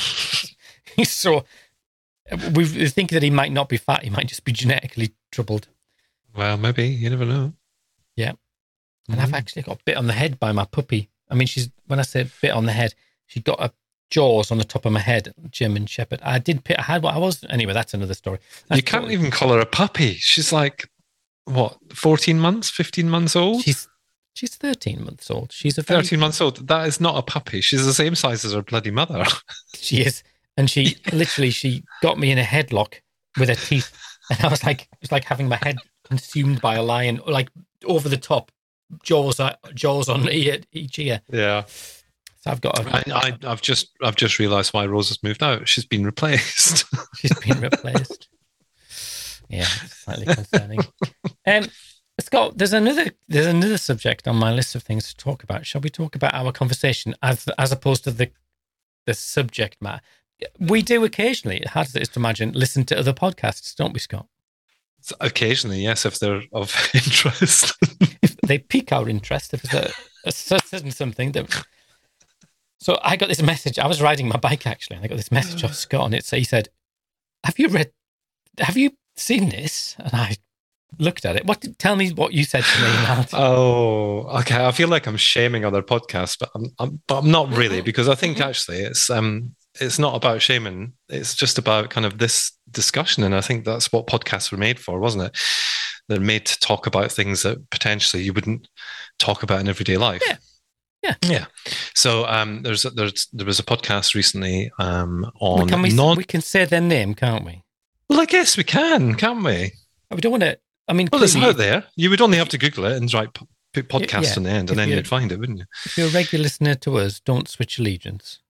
Speaker 2: So we think that he might not be fat, he might just be genetically troubled.
Speaker 1: Well, maybe, you never know.
Speaker 2: Yeah. And mm-hmm. I've actually got bit on the head by my puppy. I mean, she's, when I say bit on the head, she got a jaws on the top of my head, German Shepherd. I did pit, I had what I was, anyway, that's another story. That's
Speaker 1: you can't totally, even call her a puppy. She's like, what, fourteen months, fifteen months old?
Speaker 2: She's She's thirteen months old. She's a
Speaker 1: very, thirteen months old. That is not a puppy. She's the same size as her bloody mother.
Speaker 2: She is. And she literally, she got me in a headlock with her teeth. And I was like, it was like having my head consumed by a lion, like over the top, jaws, jaws on each ear.
Speaker 1: Yeah.
Speaker 2: So I've got. A,
Speaker 1: I, I, I've just, I've just realised why Rose has moved out. She's been replaced.
Speaker 2: She's been replaced. Yeah, it's slightly concerning. Um, Scott, there's another, there's another subject on my list of things to talk about. Shall we talk about our conversation as, as opposed to the, the subject matter? We do occasionally, hard as it is to imagine, listen to other podcasts, don't we, Scott?
Speaker 1: Occasionally, yes, if they're of interest.
Speaker 2: If they pique our interest, if it's a, a certain something that. So I got this message. I was riding my bike actually, and I got this message off Scott, and it's he said, "Have you read? Have you seen this?" And I looked at it. What? Tell me what you said to me. Matt.
Speaker 1: Oh, okay. I feel like I'm shaming other podcasts, but I'm, I'm, but I'm not really, because I think actually it's um it's not about shaming. It's just about kind of this discussion, and I think that's what podcasts were made for, wasn't it? They're made to talk about things that potentially you wouldn't talk about in everyday life.
Speaker 2: Yeah. Yeah,
Speaker 1: yeah. So um, there's there's there was a podcast recently um, on.
Speaker 2: Can we,
Speaker 1: non-
Speaker 2: we can say their name, can't we?
Speaker 1: Well, I guess we can, can't we?
Speaker 2: We don't want to. I mean,
Speaker 1: well, it's out there. You would only have to Google it and write put podcast
Speaker 2: yeah,
Speaker 1: on the end, and then you'd find it, wouldn't you?
Speaker 2: If you're a regular listener to us, don't switch allegiance.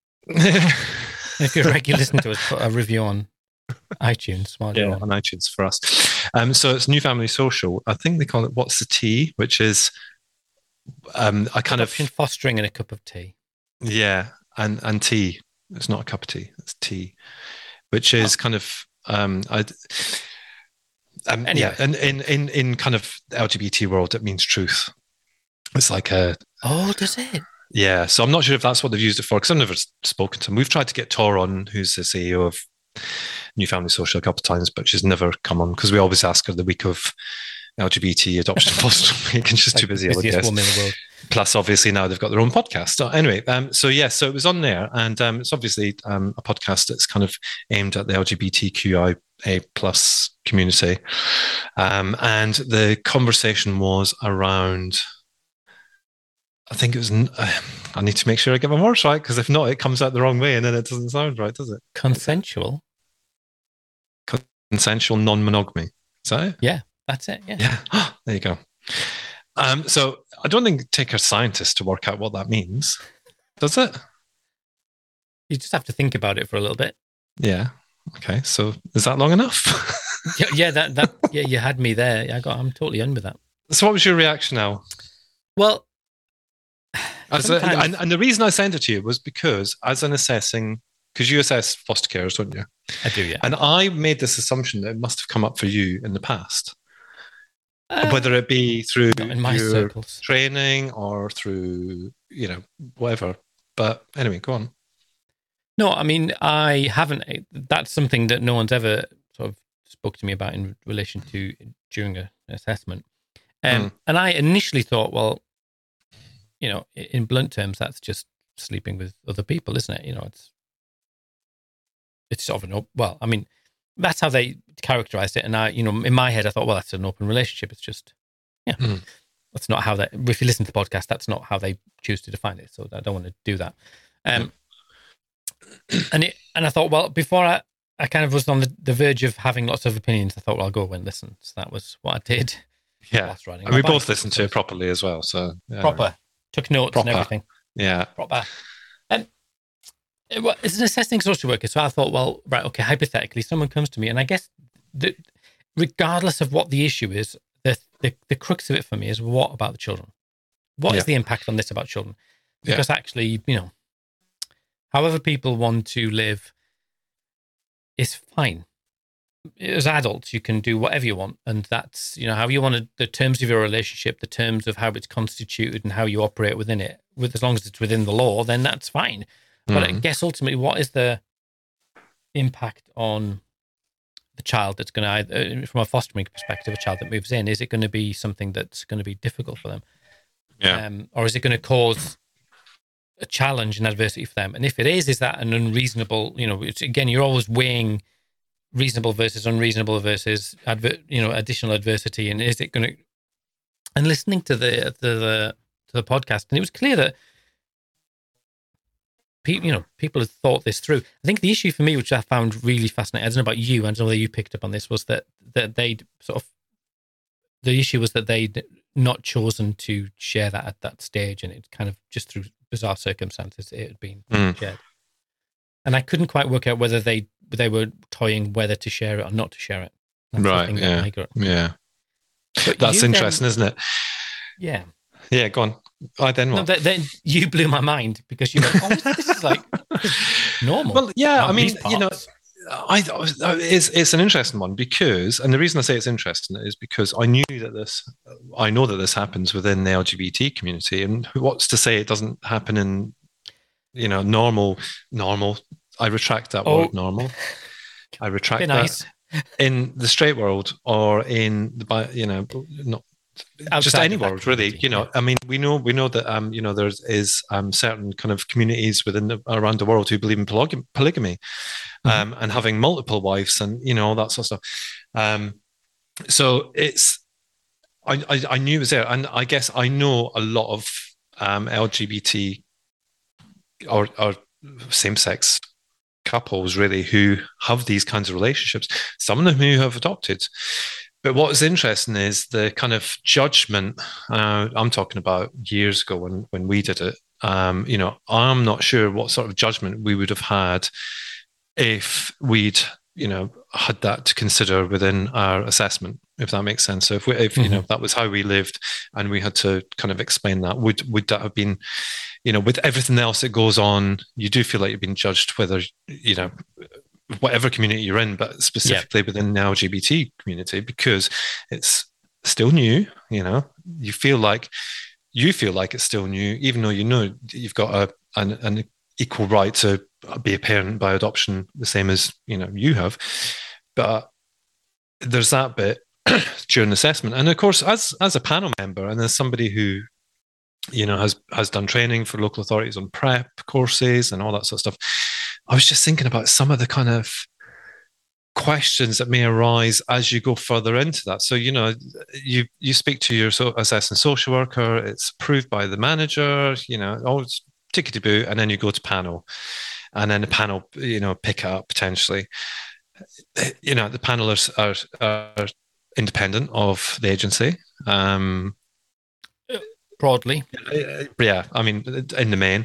Speaker 2: If you're a regular listener to us, put a review on iTunes. While
Speaker 1: yeah,
Speaker 2: you're on.
Speaker 1: on iTunes for us. Um, so it's New Family Social. I think they call it What's the Tea, which is. Um, I kind
Speaker 2: Adoption,
Speaker 1: of
Speaker 2: fostering and a cup of tea.
Speaker 1: Yeah, and and tea. It's not a cup of tea. It's tea, which is oh. kind of um, I. Um, anyway. Yeah, and in in in kind of L G B T world, it means truth. It's like a.
Speaker 2: Oh, does it?
Speaker 1: Yeah, so I'm not sure if that's what they've used it for, because I've never spoken to them. We've tried to get Tor on, who's the C E O of New Family Social a couple of times, but she's never come on because we always ask her the week of L G B T adoption fostering week, and she's like too busy.
Speaker 2: The busiest woman in the world.
Speaker 1: Plus, obviously, now they've got their own podcast. So anyway, um, so yeah, so it was on there, and um, it's obviously um, a podcast that's kind of aimed at the L G B T Q I A plus community, um, and the conversation was around. I think it was. Uh, I need to make sure I get my words right, because if not, it comes out the wrong way, and then it doesn't sound right, does it?
Speaker 2: Consensual.
Speaker 1: Consensual non-monogamy. Is that it?
Speaker 2: Yeah, that's it. Yeah.
Speaker 1: Yeah. There you go. Um, so I don't think it takes a scientist to work out what that means, does it?
Speaker 2: You just have to think about it for a little bit.
Speaker 1: Yeah. Okay. So is that long enough?
Speaker 2: yeah, yeah. That that yeah. You had me there. I got. I'm totally in with that.
Speaker 1: So what was your reaction now?
Speaker 2: Well,
Speaker 1: as a, and, and the reason I sent it to you was because as an assessing, because you assess foster carers, don't you?
Speaker 2: I do. Yeah.
Speaker 1: And I made this assumption that it must have come up for you in the past.
Speaker 2: Uh,
Speaker 1: Whether it be through
Speaker 2: in my
Speaker 1: your
Speaker 2: circles.
Speaker 1: training or through, you know, whatever. But anyway, go on.
Speaker 2: No, I mean, I haven't. That's something that no one's ever sort of spoke to me about in relation to during a, an assessment. Um, mm. And I initially thought, well, you know, in blunt terms, that's just sleeping with other people, isn't it? You know, it's it's sort of an, well, I mean, that's how they characterized it. And I, you know, in my head, I thought, well, that's an open relationship. It's just, yeah, mm. that's not how that, if you listen to the podcast, that's not how they choose to define it. So I don't want to do that. Um, and it, and I thought, well, before I, I kind of was on the, the verge of having lots of opinions, I thought, well, I'll go and listen. So that was what I did.
Speaker 1: Yeah. And we both listened to it properly as well. So yeah.
Speaker 2: Proper. Took notes
Speaker 1: Proper.
Speaker 2: and everything.
Speaker 1: Yeah.
Speaker 2: Proper. And it, well, it's an assessing social worker. So I thought, well, right, okay, hypothetically, someone comes to me, and I guess the, regardless of what the issue is, the, the the crux of it for me is what about the children? What yeah. is the impact on this about children? Because yeah. actually, you know, however people want to live is fine. As adults, you can do whatever you want, and that's, you know, how you want to, the terms of your relationship, the terms of how it's constituted and how you operate within it, with as long as it's within the law, then that's fine. Mm. But I guess ultimately, what is the impact on the child that's going to, either, from a fostering perspective, a child that moves in, is it going to be something that's going to be difficult for them?
Speaker 1: Yeah.
Speaker 2: Um, or is it going to cause a challenge and adversity for them? And if it is, is that an unreasonable, you know, it's, again, you're always weighing reasonable versus unreasonable versus adver- you know, additional adversity, and is it going to? And listening to the to the to the podcast, and it was clear that people, you know, people had thought this through. I think the issue for me, which I found really fascinating, I don't know about you, I don't know whether you picked up on this, was that that they'd sort of the issue was that they'd not chosen to share that at that stage, and it kind of just through bizarre circumstances it had been mm. shared. And I couldn't quite work out whether they they were toying whether to share it or not to share it. That's
Speaker 1: right. Yeah. Yeah.
Speaker 2: But
Speaker 1: that's interesting,
Speaker 2: then,
Speaker 1: isn't it?
Speaker 2: Yeah.
Speaker 1: Yeah. Go on. I then what?
Speaker 2: No, then you blew my mind because you went, oh, this is like this is normal.
Speaker 1: Well, yeah. I mean, you know, I it's it's an interesting one because, and the reason I say it's interesting is because I knew that this, I know that this happens within the L G B T community, and what's to say it doesn't happen in, you know, normal, normal. I retract that
Speaker 2: oh.
Speaker 1: word, normal. I retract
Speaker 2: nice.
Speaker 1: that in the straight world or in the, you know, not outside just any world, really. You know, yeah. I mean, we know we know that um, you know, there is um certain kind of communities within the, around the world who believe in polygamy, polygamy, mm-hmm. um, and having multiple wives, and you know, all that sort of stuff. Um, so it's, I, I I knew it was there, and I guess I know a lot of um L G B T or or same sex couples really who have these kinds of relationships, some of them who have adopted. But what's interesting is the kind of judgment. Uh, I'm talking about years ago when when we did it. Um, you know, I'm not sure what sort of judgment we would have had if we'd, you know, had that to consider within our assessment, if that makes sense. So if we, if mm-hmm. you know, if that was how we lived and we had to kind of explain that, would would that have been, you know, with everything else that goes on, you do feel like you've been judged, whether, you know, whatever community you're in, but specifically yeah. within the L G B T community, because it's still new, you know, you feel like, you feel like it's still new, even though you know you've got a, an, an equal right to be a parent by adoption, the same as, you know, you have. But there's that bit during assessment. And of course, as as a panel member and as somebody who, you know, has has done training for local authorities on prep courses and all that sort of stuff, I was just thinking about some of the kind of questions that may arise as you go further into that. So, you know, you you speak to your so assessing social worker, it's approved by the manager, you know, oh, it's tickety-boo, and then you go to panel. And then the panel, you know, pick it up potentially. You know, the panel are, are, are independent of the agency. Um,
Speaker 2: Broadly.
Speaker 1: Yeah, I mean, in the main.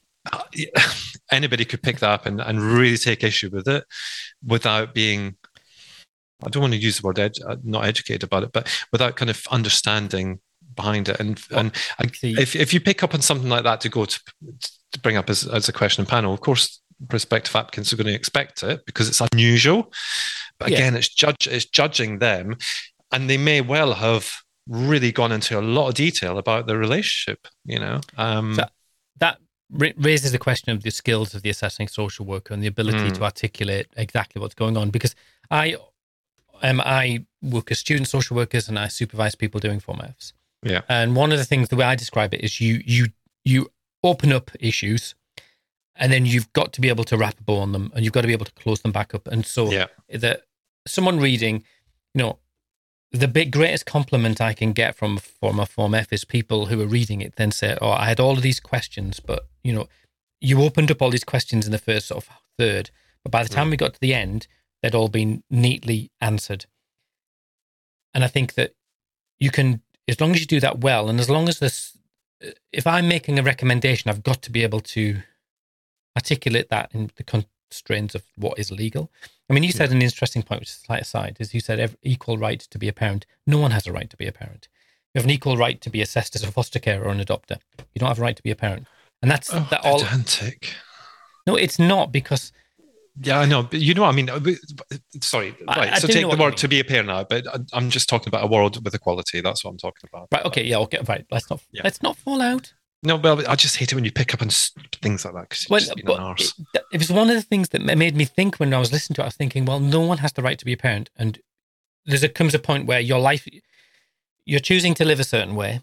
Speaker 1: Anybody could pick that up and, and really take issue with it without being, I don't want to use the word ed, not educated about it, but without kind of understanding behind it. And well, and if, if you pick up on something like that to go to, to bring up as, as a question in panel, of course, prospective applicants are going to expect it because it's unusual. But again, yeah. it's judge it's judging them, and they may well have really gone into a lot of detail about their relationship, you know. Um,
Speaker 2: so that raises the question of the skills of the assessing social worker and the ability mm. to articulate exactly what's going on. Because I, um, I work as student social workers and I supervise people doing Form Fs.
Speaker 1: Yeah.
Speaker 2: And one of the things, the way I describe it is you you you open up issues and then you've got to be able to wrap a bow on them and you've got to be able to close them back up. And so
Speaker 1: yeah.
Speaker 2: the someone reading, you know, the big greatest compliment I can get from from a Form F is people who are reading it then say, oh, I had all of these questions, but, you know, you opened up all these questions in the first sort of third, but by the time mm. we got to the end, they'd all been neatly answered. And I think that you can, as long as you do that well, and as long as this, if I'm making a recommendation, I've got to be able to articulate that in the constraints of what is legal. I mean, you said yeah. an interesting point, which is a slight aside, is you said every, equal right to be a parent. No one has a right to be a parent. You have an equal right to be assessed as a foster carer or an adopter. You don't have a right to be a parent. And that's
Speaker 1: oh,
Speaker 2: that all.
Speaker 1: Pedantic.
Speaker 2: No, it's not, because.
Speaker 1: Yeah, I know. But you know what I mean? Sorry. Right. I, I so take the word to be a parent now, but I'm just talking about a world with equality. That's what I'm talking about.
Speaker 2: Right. Okay. Yeah. Okay. Right. Let's not, yeah. let's not fall out.
Speaker 1: No, well, I just hate it when you pick up on things like that because
Speaker 2: well,
Speaker 1: just being an arse.
Speaker 2: It, it was one of the things that made me think when I was listening to it. I was thinking, well, no one has the right to be a parent, and there's a comes a point where your life, you're choosing to live a certain way.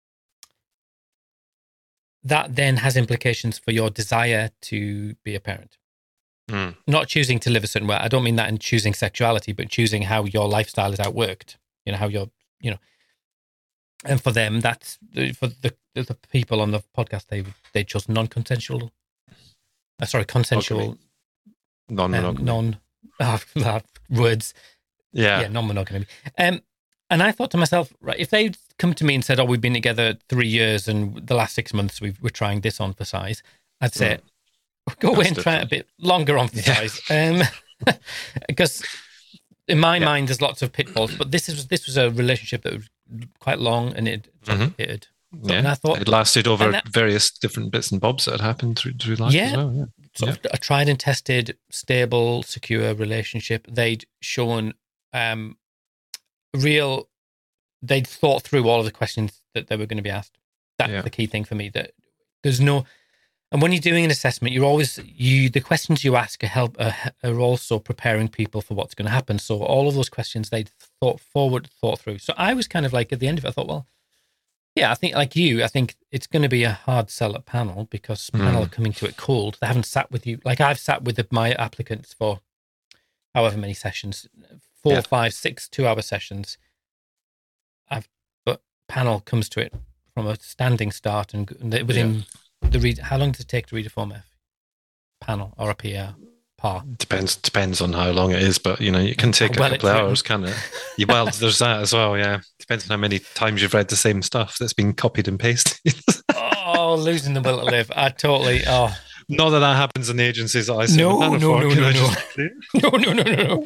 Speaker 2: That then has implications for your desire to be a parent.
Speaker 1: Mm.
Speaker 2: Not choosing to live a certain way. I don't mean that in choosing sexuality, but choosing how your lifestyle is outworked. You know how you're, you know. And for them, that's for the the people on the podcast. They they chose non-consensual. Uh, sorry, consensual.
Speaker 1: Non-monogamy.
Speaker 2: Um, non oh, words.
Speaker 1: Yeah,
Speaker 2: yeah, non-monogamy. Um, and I thought to myself, right, if they'd come to me and said, "Oh, we've been together three years, and the last six months we've, we're trying this on for size," I'd say, mm. "Go away and try it a bit longer on for yeah. size," um, because in my yeah. mind, there's lots of pitfalls. But this is this was a relationship that was quite long, and it
Speaker 1: mm-hmm.
Speaker 2: it
Speaker 1: so, yeah. and I thought it lasted over that, various different bits and bobs that had happened through through life
Speaker 2: yeah,
Speaker 1: as well. Yeah,
Speaker 2: sort
Speaker 1: yeah.
Speaker 2: of a tried and tested, stable, secure relationship. They'd shown um, real. They'd thought through all of the questions that they were going to be asked. That's yeah. the key thing for me. That there's no. And when you're doing an assessment, you're always you. The questions you ask are help are, are also preparing people for what's going to happen. So all of those questions they'd thought forward, thought through. So I was kind of like at the end of it, I thought, well, yeah, I think like you, I think it's going to be a hard sell at panel because mm. panel are coming to it cold. They haven't sat with you like I've sat with my applicants for however many sessions, four, yeah. five, six, two-hour sessions. I've but panel comes to it from a standing start and within. Yeah. The read. How long does it take to read a Form F? Panel or a P R? Par.
Speaker 1: Depends. Depends on how long it is, but you know, it can take well, a couple of hours, can it? Yeah, well, there's that as well. Yeah, depends on how many times you've read the same stuff that's been copied and pasted.
Speaker 2: Oh, losing the will to live. I totally. Oh,
Speaker 1: not that that happens in the agencies that I see.
Speaker 2: No, no,
Speaker 1: no,
Speaker 2: no, no, no, no, no, no, no.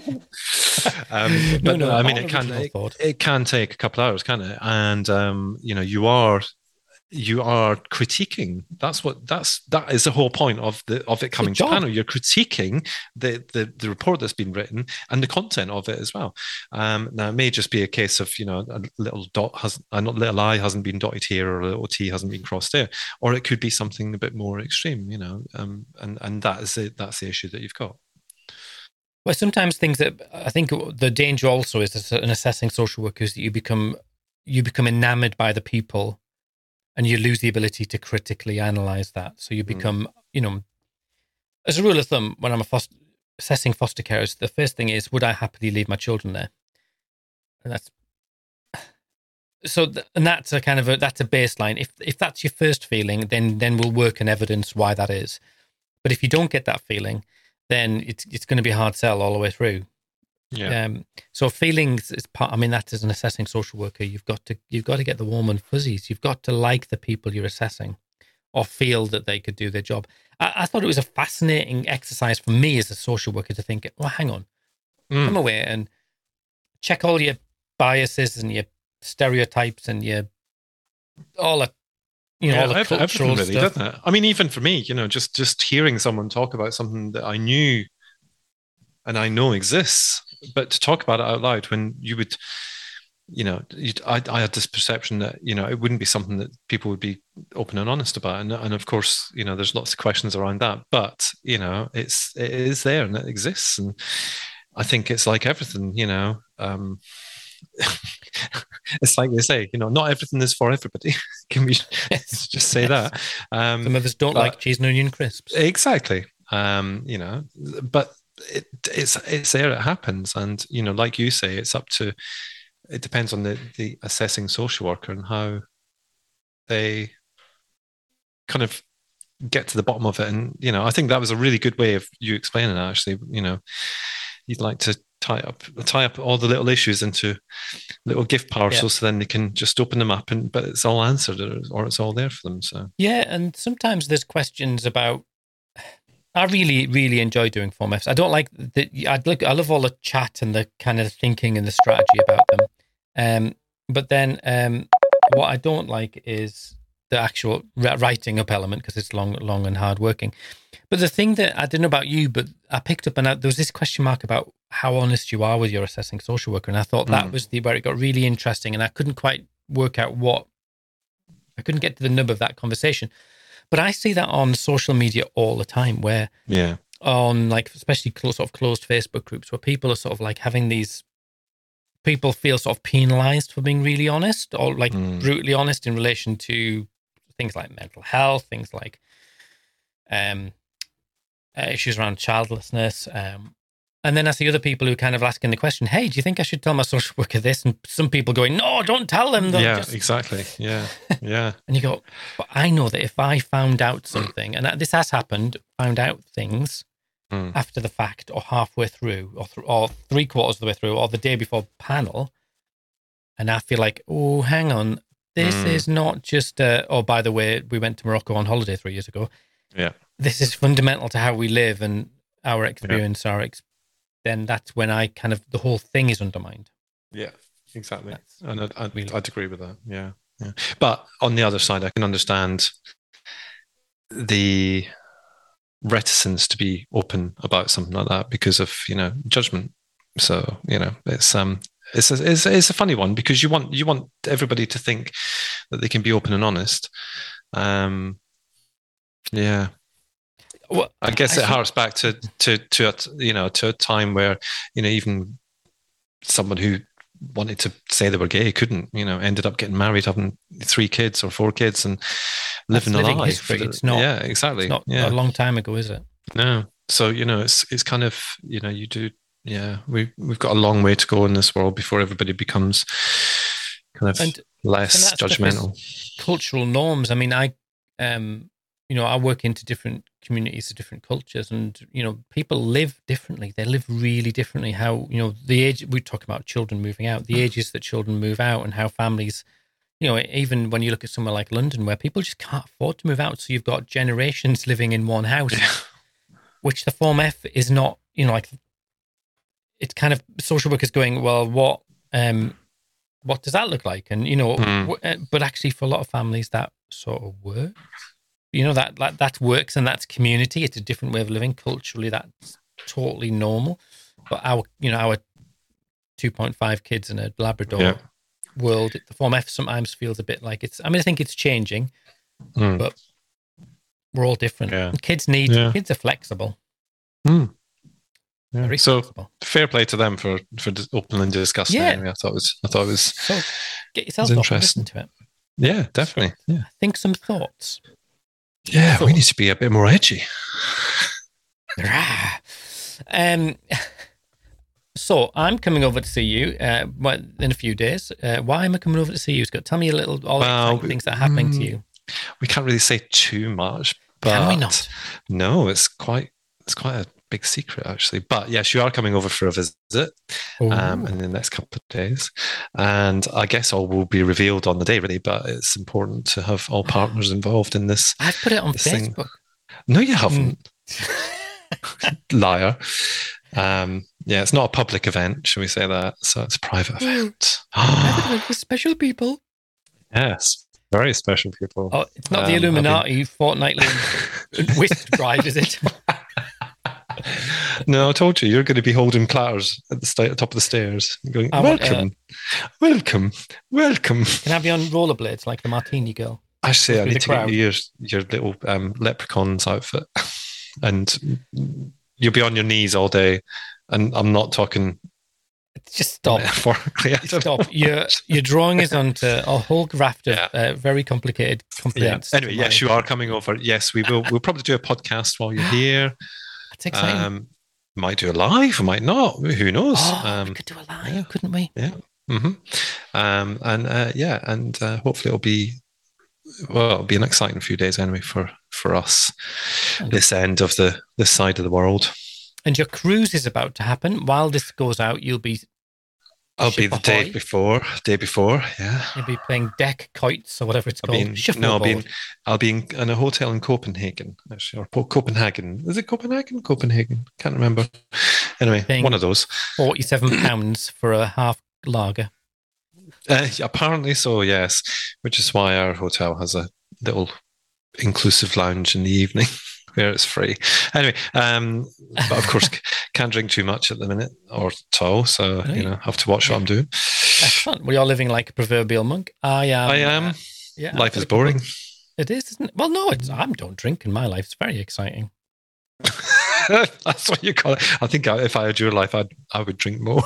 Speaker 1: um, but no, no, I mean, it can. It, it can take a couple of hours, can it? And um, you know, you are. you are critiquing. That's what that's that is the whole point of the of it coming to panel. You're critiquing the, the the report that's been written and the content of it as well. Um, now it may just be a case of, you know, a little dot has a little I hasn't been dotted here, or a little T hasn't been crossed there, or it could be something a bit more extreme, you know. Um, and and that is it. That's the issue that you've got.
Speaker 2: Well, sometimes things that I think the danger also is in assessing social workers that you become you become enamored by the people. And you lose the ability to critically analyze that. So you become, mm. you know, as a rule of thumb, when I'm a foster, assessing foster carers, the first thing is, would I happily leave my children there? And that's so, th- and that's a kind of a that's a baseline. If if that's your first feeling, then then we'll work on evidence why that is. But if you don't get that feeling, then it's it's going to be a hard sell all the way through.
Speaker 1: Yeah.
Speaker 2: Um, so feelings is part. I mean, that as an assessing social worker, you've got to you've got to get the warm and fuzzies. You've got to like the people you're assessing, or feel that they could do their job. I, I thought it was a fascinating exercise for me as a social worker to think, well, hang on, mm. come away and check all your biases and your stereotypes and your all the you know
Speaker 1: yeah,
Speaker 2: all the cultural
Speaker 1: really,
Speaker 2: stuff.
Speaker 1: Doesn't it? I mean, even for me, you know, just just hearing someone talk about something that I knew and I know exists, but to talk about it out loud when you would, you know, I, I had this perception that, you know, it wouldn't be something that people would be open and honest about. And, and of course, you know, there's lots of questions around that, but, you know, it's, it is there and it exists. And I think it's like everything, you know, um, it's like they say, you know, not everything is for everybody. Can we just say that? Um,
Speaker 2: Some of us don't like cheese and onion crisps.
Speaker 1: Exactly. Um, you know, but It, it's it's there, it happens, and you know, like you say, it's up to it depends on the the assessing social worker and how they kind of get to the bottom of it. And you know, I think that was a really good way of you explaining it. Actually, you know, you'd like to tie up tie up all the little issues into little gift parcels, yeah. So then they can just open them up, and but it's all answered or it's all there for them. So
Speaker 2: yeah, and sometimes there's questions about. I really, really enjoy doing Form Fs. I don't like the. I'd look. I love all the chat and the kind of thinking and the strategy about them. Um, but then, um, what I don't like is the actual writing up element because it's long, long and hard working. But the thing that I don't know about you, but I picked up and I, there was this question mark about how honest you are with your assessing social worker, and I thought that mm. was the where it got really interesting, and I couldn't quite work out what. I couldn't get to the nub of that conversation. But I see that on social media all the time where
Speaker 1: yeah,
Speaker 2: on like, especially close, sort of closed Facebook groups where people are sort of like having these, people feel sort of penalized for being really honest or like mm. brutally honest in relation to things like mental health, things like um, uh, issues around childlessness. Um, and then I see other people who kind of asking the question, hey, do you think I should tell my social worker this? And some people going, no, don't tell them.
Speaker 1: Yeah,
Speaker 2: just...
Speaker 1: exactly. Yeah, yeah.
Speaker 2: And you go, but I know that if I found out something, and this has happened, found out things mm. after the fact or halfway through or, th- or three quarters of the way through or the day before panel, and I feel like, oh, hang on, this mm. is not just, uh, oh, by the way, we went to Morocco on holiday three years ago.
Speaker 1: Yeah.
Speaker 2: This is fundamental to how we live and our experience, yeah. our experience. Then that's when I kind of, the whole thing is undermined.
Speaker 1: Yeah, exactly. That's and I'd, I'd, really I'd agree with that. Yeah, yeah. But on the other side, I can understand the reticence to be open about something like that because of, you know, judgment. So, you know, it's um, it's a, it's, it's a funny one because you want you want everybody to think that they can be open and honest. Um, yeah.
Speaker 2: Well,
Speaker 1: I guess
Speaker 2: I
Speaker 1: it harks back to to to a, you know to a time where, you know, even someone who wanted to say they were gay couldn't, you know, ended up getting married, having three kids or four kids, and living a life.
Speaker 2: History.
Speaker 1: The,
Speaker 2: it's not.
Speaker 1: Yeah, exactly.
Speaker 2: It's not
Speaker 1: yeah.
Speaker 2: a long time ago, is it?
Speaker 1: No. So, you know, it's it's kind of, you know, you do. Yeah, we we've got a long way to go in this world before everybody becomes kind of and less judgmental.
Speaker 2: Cultural norms. I mean, I um. You know, I work into different communities, different cultures, and, you know, people live differently. They live really differently. How, you know, the age, we talk about children moving out, the ages that children move out and how families, you know, even when you look at somewhere like London where people just can't afford to move out. So you've got generations living in one house, which the Form F is not, you know, like, it's kind of social workers going, well, what, um, what does that look like? And, you know, mm. w- but actually for a lot of families that sort of works. You know, that, that that works, and that's community. It's a different way of living. Culturally, that's totally normal. But our, you know, our two point five kids in a Labrador
Speaker 1: yeah.
Speaker 2: world, the Form F sometimes feels a bit like it's, I mean, I think it's changing,
Speaker 1: mm.
Speaker 2: but we're all different.
Speaker 1: Yeah.
Speaker 2: Kids need,
Speaker 1: yeah.
Speaker 2: kids are flexible.
Speaker 1: Mm. Yeah.
Speaker 2: Very
Speaker 1: so
Speaker 2: flexible.
Speaker 1: Fair play to them for, for openly discussing
Speaker 2: yeah.
Speaker 1: it. Anyway, I thought it was, I thought it was,
Speaker 2: so get yourself
Speaker 1: off
Speaker 2: and listen to it.
Speaker 1: Yeah, definitely. Yeah.
Speaker 2: Think some thoughts.
Speaker 1: Yeah,
Speaker 2: thoughts.
Speaker 1: We need to be a bit more edgy.
Speaker 2: um, so I'm coming over to see you uh, in a few days. Uh, why am I coming over to see you, Scott? Tell me a little, all well, the things that are happening to you.
Speaker 1: We can't really say too much, but
Speaker 2: can we not?
Speaker 1: No, it's quite, it's quite a big secret actually. But yes, you are coming over for a visit um, in the next couple of days, and I guess all will be revealed on the day, really. But it's important to have all partners involved in this.
Speaker 2: I've put it on Facebook.
Speaker 1: Thing. No, you haven't. Mm. Liar. Um, yeah, it's not a public event, shall we say that? So it's a private event.
Speaker 2: Private event for special people.
Speaker 1: Yes, very special people.
Speaker 2: Oh, it's not um, the Illuminati been... fortnightly whisk drive, is it?
Speaker 1: No, I told you, you're going to be holding platters at the st- top of the stairs, going, I welcome, want, uh, welcome, welcome.
Speaker 2: Can I be on rollerblades like the Martini girl?
Speaker 1: Actually, I need to crowd. get you your, your little um, leprechaun's outfit, and you'll be on your knees all day, and I'm not talking...
Speaker 2: Just stop.
Speaker 1: Metaphorically,
Speaker 2: stop. Your your drawing is onto a whole raft of yeah. uh, very complicated complaints.
Speaker 1: Yeah. Anyway, yes, you are coming over. Yes, we will. We'll probably do a podcast while you're here.
Speaker 2: That's exciting.
Speaker 1: Um, might do a live, might not. Who knows?
Speaker 2: Oh,
Speaker 1: um,
Speaker 2: we could do a live, yeah. couldn't we?
Speaker 1: Yeah. Mm-hmm. Um, and uh, yeah, and uh, hopefully it'll be well, it'll be an exciting few days anyway for for us. Okay. This end of the this side of the world.
Speaker 2: And your cruise is about to happen. While this goes out, you'll be.
Speaker 1: I'll be the ahoy. day before. Day before, yeah.
Speaker 2: You'll be playing deck kites or whatever it's
Speaker 1: I'll
Speaker 2: called.
Speaker 1: In, no, I'll be in, I'll be in, in a hotel in Copenhagen, actually, or Copenhagen. Is it Copenhagen? Copenhagen? Can't remember. Anyway, Paying one of those.
Speaker 2: Forty-seven pounds for a half lager.
Speaker 1: Uh, apparently so, yes. Which is why our hotel has a little inclusive lounge in the evening. Where it's free. Anyway, um, but of course, can't drink too much at the minute or at all. So, right. you know, have to watch yeah. what I'm doing.
Speaker 2: Excellent. Well, you're living like a proverbial monk. I am.
Speaker 1: I am. Uh,
Speaker 2: yeah,
Speaker 1: life is boring.
Speaker 2: It is, isn't it? Well, no, it's, I don't drink in my life. It's very exciting.
Speaker 1: That's what you call it. I think I, if I had your life, I'd, I would drink more.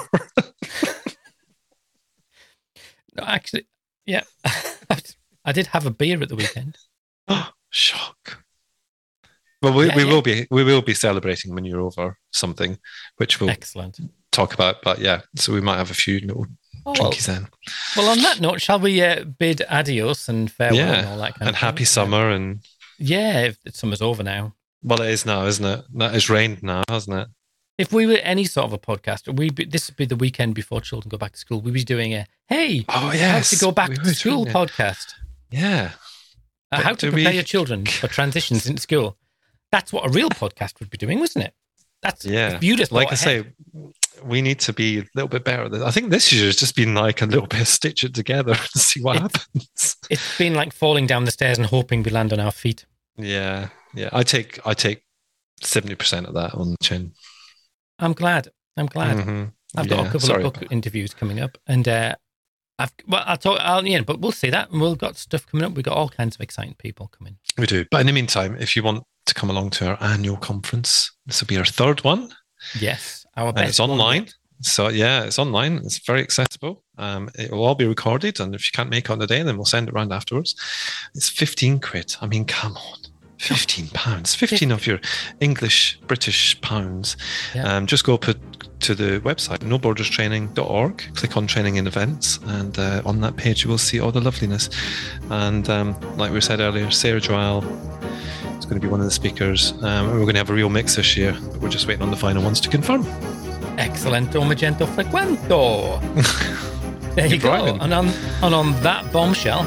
Speaker 2: No, actually, yeah. I did have a beer at the weekend.
Speaker 1: Shock. Well, we, yeah, we yeah. will be we will be celebrating when you're over something, which we'll
Speaker 2: Excellent.
Speaker 1: talk about. But yeah, so we might have a few little oh, drinkies then.
Speaker 2: Well, on that note, shall we uh, bid adios and farewell
Speaker 1: yeah.
Speaker 2: and all that kind
Speaker 1: and
Speaker 2: of
Speaker 1: happy
Speaker 2: thing?
Speaker 1: summer and
Speaker 2: yeah, if summer's over now.
Speaker 1: Well, it is now, isn't it? It's rained now, hasn't it?
Speaker 2: If we were any sort of a podcast, we this would be the weekend before children go back to school. We'd be doing a hey,
Speaker 1: oh yes,
Speaker 2: how to go back to school podcast.
Speaker 1: Yeah,
Speaker 2: uh, how to prepare we... your children for transitions in school. That's what a real podcast would be doing, wasn't it? That's
Speaker 1: yeah.
Speaker 2: You just
Speaker 1: like I
Speaker 2: ahead.
Speaker 1: say, we need to be a little bit better. I think this year has just been like a little bit of stitch it together and see what
Speaker 2: it's,
Speaker 1: happens.
Speaker 2: It's been like falling down the stairs and hoping we land on our feet.
Speaker 1: Yeah, yeah. I take I take seventy percent of that on the chin.
Speaker 2: I'm glad. I'm glad. Mm-hmm. I've got yeah, a couple of book interviews coming up, and uh, I've well, I'll talk. I'll yeah, but we'll see that. And we've got stuff coming up. We've got all kinds of exciting people coming.
Speaker 1: We do. But in the meantime, if you want to come along to our annual conference, this will be our third one.
Speaker 2: Yes, our
Speaker 1: and
Speaker 2: best.
Speaker 1: It's online.
Speaker 2: One.
Speaker 1: So yeah, it's online. It's very accessible. Um, it will all be recorded, and if you can't make it on the day, then we'll send it around afterwards. It's fifteen quid. I mean, come on. fifteen pounds, fifteen of your English, British pounds. Yeah. Um, just go put to the website, no borders training dot org, click on training and events, and uh, on that page you will see all the loveliness. And um, like we said earlier, Sarah Joelle is going to be one of the speakers. Um, we're going to have a real mix this year, but we're just waiting on the final ones to confirm.
Speaker 2: Excellento, Magento Frequento. There you
Speaker 1: You're
Speaker 2: go.
Speaker 1: driving.
Speaker 2: And on, and on that bombshell,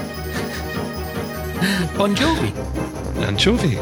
Speaker 2: Bon Jovi.
Speaker 1: Anchovy.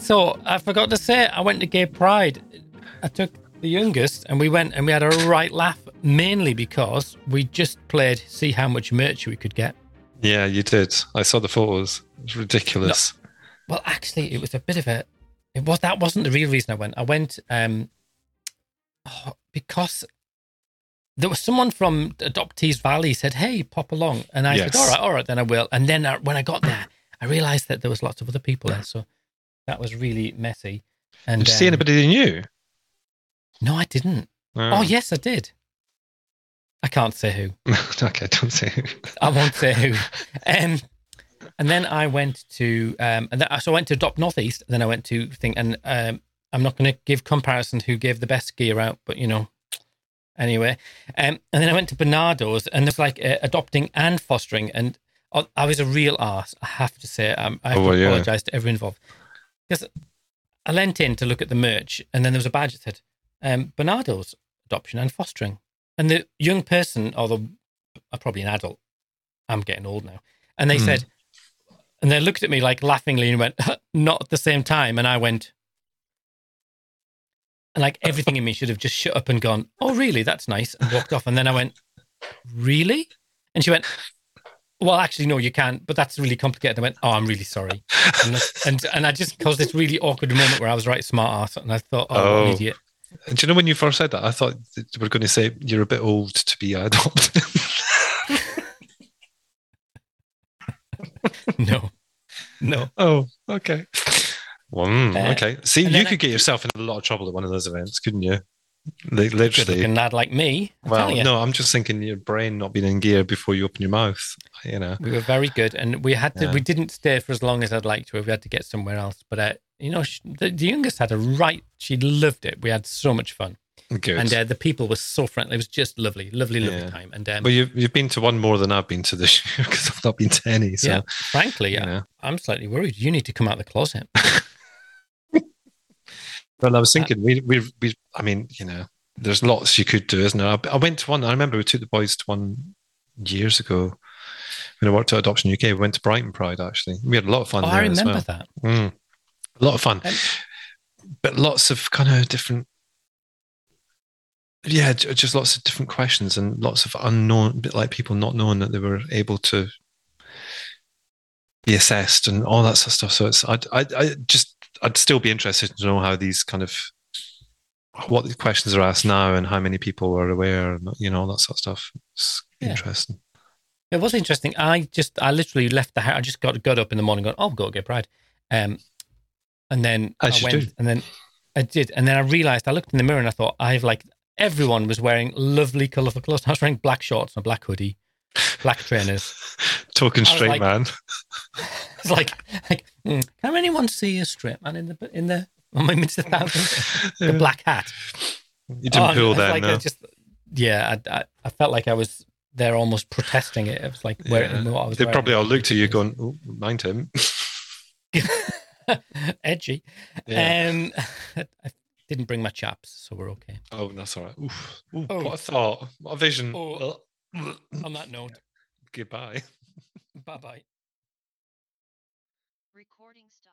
Speaker 2: So I forgot to say, I went to Gay Pride. I took the youngest, and we went and we had a right laugh, mainly because we just played see how much merch we could get.
Speaker 1: Yeah, you did. I saw the photos. It was ridiculous.
Speaker 2: No, well, actually, it was a bit of a. It was that wasn't the real reason I went. I went um, oh, because there was someone from Adoptees Valley said, "Hey, pop along," and I yes. said, "All right, all right, then I will." And then I, when I got there, I realised that there was lots of other people there, so that was really messy. And
Speaker 1: did you
Speaker 2: um,
Speaker 1: see anybody you knew?
Speaker 2: No, I didn't. Oh. oh, yes, I did. I can't say who.
Speaker 1: Okay, don't say who.
Speaker 2: I won't say who. Um, and then I went to, um, and then, so I went to Adopt Northeast. And then I went to thing, and um, I'm not going to give comparison who gave the best gear out, but you know, anyway. Um, and then I went to Bernardo's, and there's like uh, adopting and fostering, and I was a real arse. I have to say, um, I have oh, to well, apologise yeah. to everyone involved because I leant in to look at the merch, and then there was a badge that said um, Bernardo's adoption and fostering. And the young person, or the uh, probably an adult, I'm getting old now, and they mm. said, and they looked at me like laughingly and went, not at the same time. And I went, and like everything in me should have just shut up and gone, oh, really? That's nice. And walked off. And then I went, really? And she went, well, actually, no, you can't, but that's really complicated. I went, oh, I'm really sorry. And and, and I just caused this really awkward moment where I was right smart ass, and I thought, oh, oh. what an idiot.
Speaker 1: Do you know when you first said that, I thought they were going to say you're a bit old to be adopted.
Speaker 2: no, no.
Speaker 1: Oh, okay. Well, mm, uh, okay. See, you could I, get yourself in a lot of trouble at one of those events, couldn't you? Like, literally.
Speaker 2: Good lad like me. I'm
Speaker 1: well, no, I'm just thinking your brain not being in gear before you open your mouth. You know,
Speaker 2: we were very good, and we had to. Yeah. We didn't stay for as long as I'd like to. We had to get somewhere else, but. Uh, You know, she, the, the youngest had a right. She loved it. We had so much fun.
Speaker 1: Good.
Speaker 2: And uh, the people were so friendly. It was just lovely, lovely, lovely
Speaker 1: yeah.
Speaker 2: time. And um,
Speaker 1: well, you've you've been to one more than I've been to this year because I've not been to any. So,
Speaker 2: yeah, frankly, yeah, I'm slightly worried. You need to come out of the closet.
Speaker 1: Well, I was thinking, uh, we we we. I mean, you know, there's lots you could do, isn't there? I, I went to one. I remember we took the boys to one years ago when I worked at Adoption U K. We went to Brighton Pride. Actually, we had a lot of fun
Speaker 2: oh,
Speaker 1: there.
Speaker 2: I remember
Speaker 1: as well.
Speaker 2: that.
Speaker 1: Mm. A lot of fun, um, but lots of kind of different, yeah, just lots of different questions and lots of unknown, a bit like people not knowing that they were able to be assessed and all that sort of stuff. So it's, I'd, I, I just, I'd still be interested to know how these kind of, what the questions are asked now and how many people are aware, and, you know, all that sort of stuff. It's yeah. interesting.
Speaker 2: It was interesting. I just, I literally left the house. I just got got up in the morning going, oh, I'll go get Pride. Um, And then
Speaker 1: As
Speaker 2: I went,
Speaker 1: do.
Speaker 2: and then I did, and then I realized I looked in the mirror and I thought I've like everyone was wearing lovely, colourful clothes. I was wearing black shorts and a black hoodie, black trainers.
Speaker 1: Talking straight like, man.
Speaker 2: It's like, like mm, can anyone see a straight man in the in the on my Mister Thousand the yeah. black hat?
Speaker 1: You didn't oh, pull that,
Speaker 2: like,
Speaker 1: no?
Speaker 2: I just, yeah, I, I I felt like I was there almost protesting it. It was like wearing
Speaker 1: yeah.
Speaker 2: what I was.
Speaker 1: They
Speaker 2: wearing.
Speaker 1: probably all looked at you going, oh, mind him.
Speaker 2: Edgy. Yeah. Um, I didn't bring my chaps, so we're okay.
Speaker 1: Oh, that's all right. Oof. Ooh, oh. What a thought. What a vision.
Speaker 2: Oh. On that note,
Speaker 1: goodbye.
Speaker 2: Bye bye.
Speaker 3: Recording